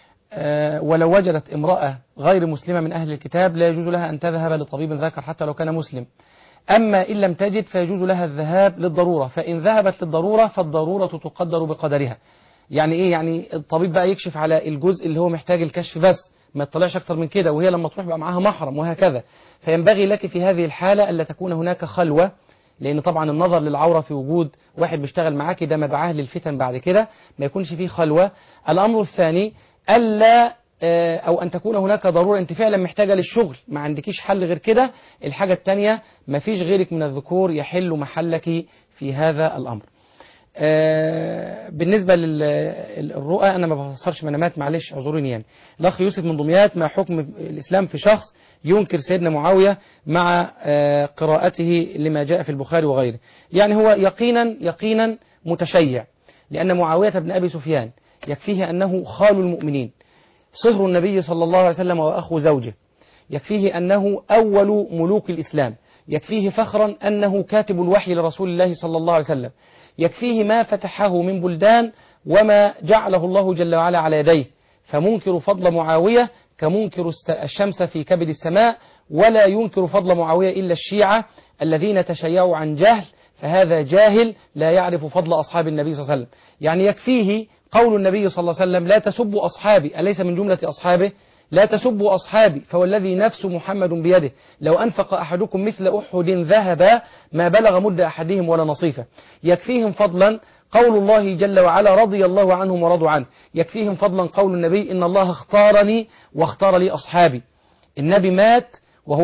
[SPEAKER 4] ولو وجدت امرأة غير مسلمة من أهل الكتاب لا يجوز لها أن تذهب لطبيب ذكر حتى لو كان مسلم. أما إن لم تجد فيجوز لها الذهاب للضرورة، فإن ذهبت للضرورة فالضرورة تقدر بقدرها. يعني إيه؟ يعني الطبيب بقى يكشف على الجزء اللي هو محتاج الكشف بس، ما يطلعش أكتر من كده، وهي لما تروح بقى معاها محرم وهكذا. فينبغي لك في هذه الحالة ألا تكون هناك خلوة، لأن طبعا النظر للعورة في وجود واحد بيشتغل معاك ده مدعاه للفتن بعد كده، ما يكونش فيه خلوة. الأمر الثاني ألا أو أن تكون هناك ضرورة أنت فعلا محتاجة للشغل، ما عندكيش حل غير كده. الحاجة الثانية ما فيش غيرك من الذكور يحل محلك في هذا الأمر. بالنسبة للرؤى أنا ما بفسرش منامات، معلش اعذروني. يعني الأخ يوسف من دمياط، ما حكم الإسلام في شخص ينكر سيدنا معاوية مع قراءته لما جاء في البخاري وغيره؟ يعني هو يقينا متشيع، لأن معاوية بن أبي سفيان يكفيه أنه خال المؤمنين، صهر النبي صلى الله عليه وسلم وأخو زوجه، يكفيه أنه أول ملوك الإسلام، يكفيه فخرا أنه كاتب الوحي لرسول الله صلى الله عليه وسلم، يكفيه ما فتحه من بلدان وما جعله الله جل وعلا على يديه. فمنكر فضل معاوية كمنكر الشمس في كبد السماء، ولا ينكر فضل معاوية إلا الشيعة الذين تشيعوا عن جهل، فهذا جاهل لا يعرف فضل أصحاب النبي صلى الله عليه وسلم. يعني يكفيه قول النبي صلى الله عليه وسلم لا تسبوا أصحابي، أليس من جملة أصحابه؟ لا تسبوا أصحابي فوالذي نفس محمد بيده لو أنفق أحدكم مثل أحد ذهبا ما بلغ مد أحدهم ولا نصيفه. يكفيهم فضلا قول الله جل وعلا رضي الله عنهم ورضوا عنه. يكفيهم فضلا قول النبي إن الله اختارني واختار لي أصحابي. النبي مات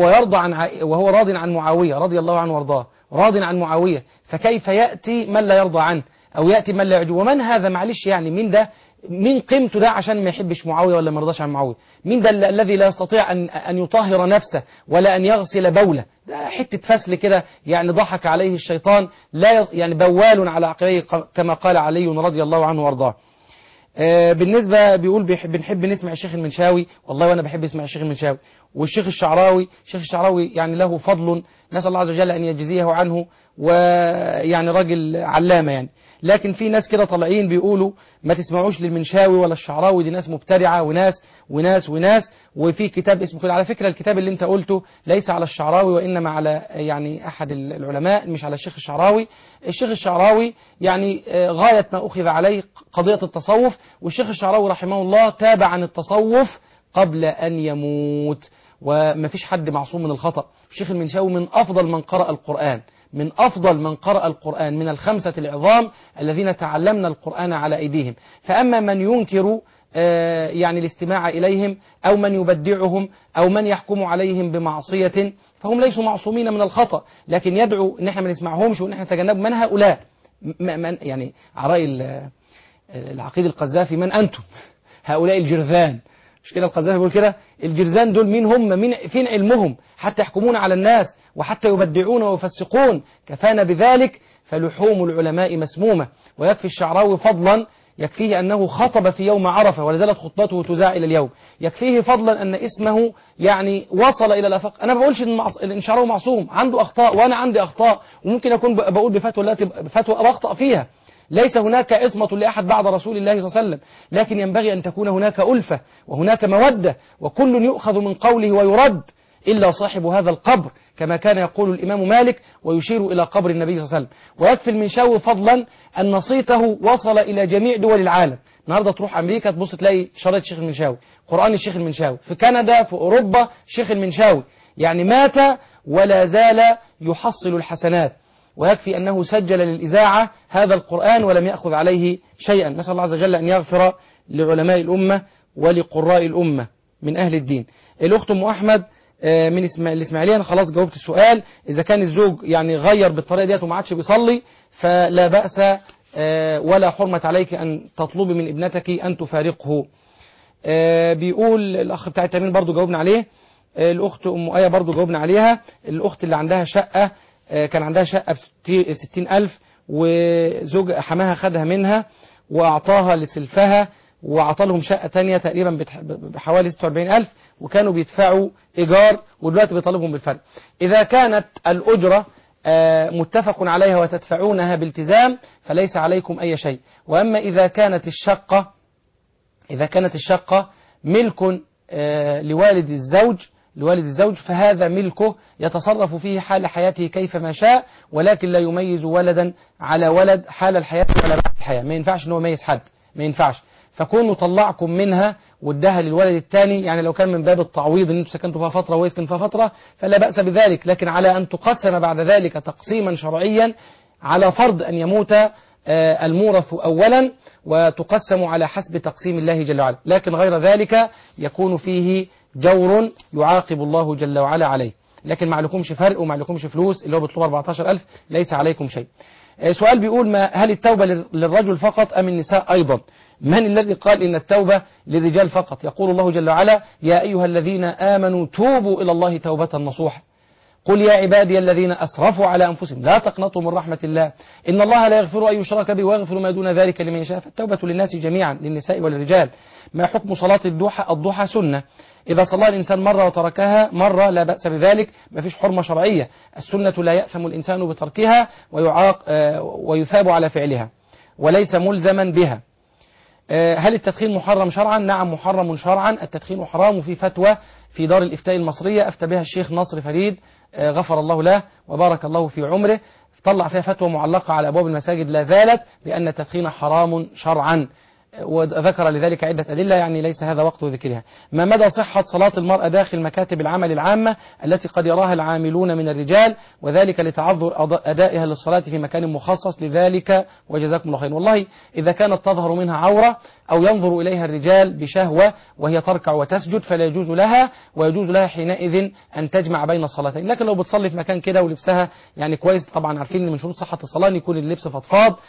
[SPEAKER 4] وهو راض عن معاوية رضي الله عنه وارضاه، راض عن معاوية، فكيف يأتي من لا يرضى عنه أو يأتي من لا يعجبه؟ ومن هذا معلش يعني مين ده؟ مين قيمته ده عشان ما يحبش معاوية ولا ما يرضاش عن معاوية؟ مين ده الذي لا يستطيع أن يطهر نفسه ولا أن يغسل بوله؟ ده حتة فسل كده، يعني ضحك عليه الشيطان، لا يعني بوال على عقبيه كما قال علي رضي الله عنه وارضاه. بالنسبة بيقول بنحب نسمع الشيخ المنشاوي، والله وأنا بحب اسمع الشيخ المنشاوي والشيخ الشعراوي. الشيخ الشعراوي يعني له فضل نسأل الله عز وجل أن يجزيه عنه، ويعني راجل علامة يعني. لكن في ناس كده طالعين بيقولوا ما تسمعوش للمنشاوي ولا الشعراوي، دي ناس مبتدعة وناس. وفي كتاب اسمه كده، على فكرة الكتاب اللي انت قلته ليس على الشعراوي وإنما على يعني أحد العلماء، مش على الشيخ الشعراوي. الشيخ الشعراوي يعني غاية ما أخذ عليه قضية التصوف، والشيخ الشعراوي رحمه الله تاب عن التصوف قبل أن يموت، وما فيش حد معصوم من الخطأ. الشيخ المنشاوي من أفضل من قرأ القرآن، من أفضل من قرأ القرآن من الخمسة العظام الذين تعلمنا القرآن على أيديهم. فأما من ينكر يعني الاستماع إليهم أو من يبدعهم أو من يحكم عليهم بمعصية فهم ليسوا معصومين من الخطأ، لكن يدعو إن احنا ما نسمعهمش وإن احنا نتجنب. من هؤلاء؟ من يعني عراء العقيد القذافي؟ من أنتم؟ هؤلاء الجرذان مش كده القذافي بيقول كده؟ الجرذان دول مين هم؟ مين فين علمهم حتى يحكمون على الناس وحتى يبدعون ويفسقون؟ كفانا بذلك فلحوم العلماء مسمومة. ويكفي الشعراوي فضلا يكفيه أنه خطب في يوم عرفة ولا زالت خطبته تذاع إلى اليوم. يكفيه فضلا أن اسمه يعني وصل إلى الآفاق. أنا ما بقولش إن الشعراوي معصوم، عنده أخطاء وأنا عندي أخطاء، وممكن أكون بقول بفتوى أخطأ فيها. ليس هناك عصمة لأحد بعد رسول الله صلى الله عليه وسلم، لكن ينبغي أن تكون هناك ألفة وهناك مودة، وكل يؤخذ من قوله ويرد إلا صاحب هذا القبر، كما كان يقول الإمام مالك ويشير إلى قبر النبي صلى الله عليه وسلم. ويكفي المنشاوي فضلا أن صيته وصل إلى جميع دول العالم. النهارده تروح أمريكا تبص تلاقي شريط الشيخ المنشاوي، قرآن الشيخ المنشاوي، في كندا في أوروبا الشيخ المنشاوي، يعني مات ولا زال يحصل الحسنات. ويكفي أنه سجل للإذاعة هذا القرآن ولم يأخذ عليه شيئا. نسأل الله عز وجل أن يغفر لعلماء الأمة ولقراء الأمة من أهل الدين. الأخت أم أحمد من الإسماعيلية، أنا خلاص جاوبت السؤال. إذا كان الزوج يعني غير بالطريقة ديت وما عادش بيصلي فلا بأس ولا حرمة عليك أن تطلبي من ابنتك أن تفارقه. بيقول الأخ بتاع التامين برضو جاوبنا عليه. الأخت أم آية برضو جاوبنا عليها. الأخت اللي عندها شقة كان عندها شقة ب60,000 وزوج حماها خدها منها وأعطاها لسلفها وأعطى لهم شقة تانية تقريبا بحوالي 46,000 وكانوا بيدفعوا إيجار ودلوقتي بيطالبهم بالفرق. إذا كانت الأجرة متفق عليها وتدفعونها بالتزام فليس عليكم أي شيء. وأما إذا كانت الشقة ملك لوالد الزوج فهذا ملكه يتصرف فيه حال حياته كيفما شاء، ولكن لا يميز ولدا على ولد حال الحياة ولا بعد الحياة. ما ينفعش انه يميز حد، ما ينفعش. فكونوا طلعكم منها وادها للولد الثاني، يعني لو كان من باب التعويض ان انتم سكنتوا فيها فترة وهو يسكن فيها فترة فلا بأس بذلك، لكن على أن تقسم بعد ذلك تقسيما شرعيا على فرض أن يموت المورث أولا وتقسم على حسب تقسيم الله جل وعلا، لكن غير ذلك يكون فيه جور يعاقب الله جل وعلا عليه. لكن ما عليكمش فرق وما عليكمش فلوس، اللي هو بيطلب 14,000 ليس عليكم شيء. سؤال بيقول هل التوبة للرجل فقط أم النساء أيضا؟ من الذي قال إن التوبة للرجال فقط؟ يقول الله جل وعلا: يا أيها الذين آمنوا توبوا إلى الله توبة نصوحا. قل يا عبادي الذين أسرفوا على أنفسهم لا تقنطوا من رحمة الله إن الله لا يغفر أن يشرك به ويغفر ما دون ذلك لمن يشاء. فالتوبة للناس جميعا، للنساء وللرجال. ما حكم صلاة الضحى؟ سنة. إذا صلى الإنسان مرة وتركها مرة لا بأس بذلك، ما فيش حرمة شرعية. السنة لا يأثم الإنسان بتركها ويثاب على فعلها وليس ملزما بها. هل التدخين محرم شرعا؟ نعم محرم شرعا. التدخين حرام. وفي فتوى في دار الإفتاء المصرية أفتى بها الشيخ نصر فريد غفر الله له وبارك الله في عمره، طلع فيها فتوى معلقة على أبواب المساجد لا زالت بأن التدخين حرام شرعا، وذكر لذلك عدة أدلة، يعني ليس هذا وقت ذكرها. ما مدى صحة صلاة المرأة داخل مكاتب العمل العامة التي قد يراها العاملون من الرجال وذلك لتعذر أدائها للصلاة في مكان مخصص لذلك؟ وجزاكم الله خير. والله إذا كانت تظهر منها عورة أو ينظر إليها الرجال بشهوة وهي تركع وتسجد فلا يجوز لها، ويجوز لها حينئذ أن تجمع بين الصلاتين. لكن لو بتصلي في مكان كده ولبسها يعني كويس، طبعا عارفين ان من شروط صحة الصلاة يكون اللبس فضفاض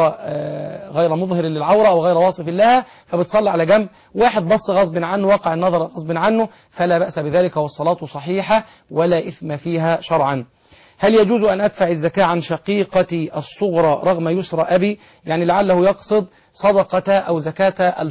[SPEAKER 4] غير مظهر للعورة أو غير واصف لها، فبتصلي على جنب، واحد بص غصب عنه وقع النظر غصب عنه فلا بأس بذلك والصلاة صحيحة ولا إثم فيها شرعا. هل يجوز أن أدفع الزكاة عن شقيقتي الصغرى رغم يسر أبي؟ يعني لعله يقصد صدقة أو زكاة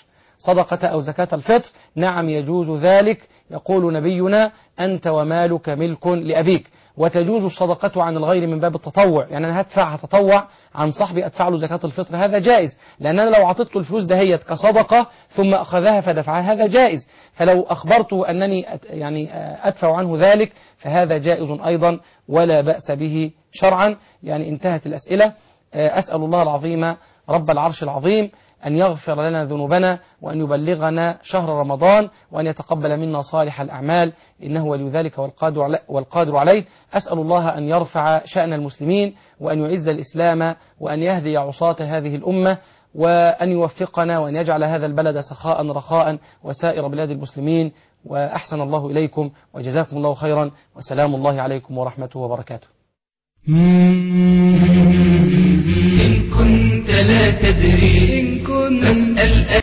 [SPEAKER 4] الفطر. نعم يجوز ذلك. يقول نبينا: أنت ومالك ملك لأبيك. وتجوز الصدقة عن الغير من باب التطوع، يعني أنا هتطوع عن صاحبي أدفع له زكاة الفطر، هذا جائز، لأن أنا لو عطيت له الفلوس دهيت كصدقة ثم أخذها فدفعها هذا جائز، فلو أخبرته أنني يعني أدفع عنه ذلك فهذا جائز أيضا ولا بأس به شرعا. يعني انتهت الأسئلة. أسأل الله العظيم رب العرش العظيم أن يغفر لنا ذنوبنا وأن يبلغنا شهر رمضان وأن يتقبل منا صالح الأعمال، إنه ولي ذلك والقادر عليه. أسأل الله أن يرفع شأن المسلمين وأن يعز الإسلام وأن يهدي عصاة هذه الأمة وأن يوفقنا وأن يجعل هذا البلد سخاء رخاء وسائر بلاد المسلمين. وأحسن الله إليكم وجزاكم الله خيرا، وسلام الله عليكم ورحمته وبركاته.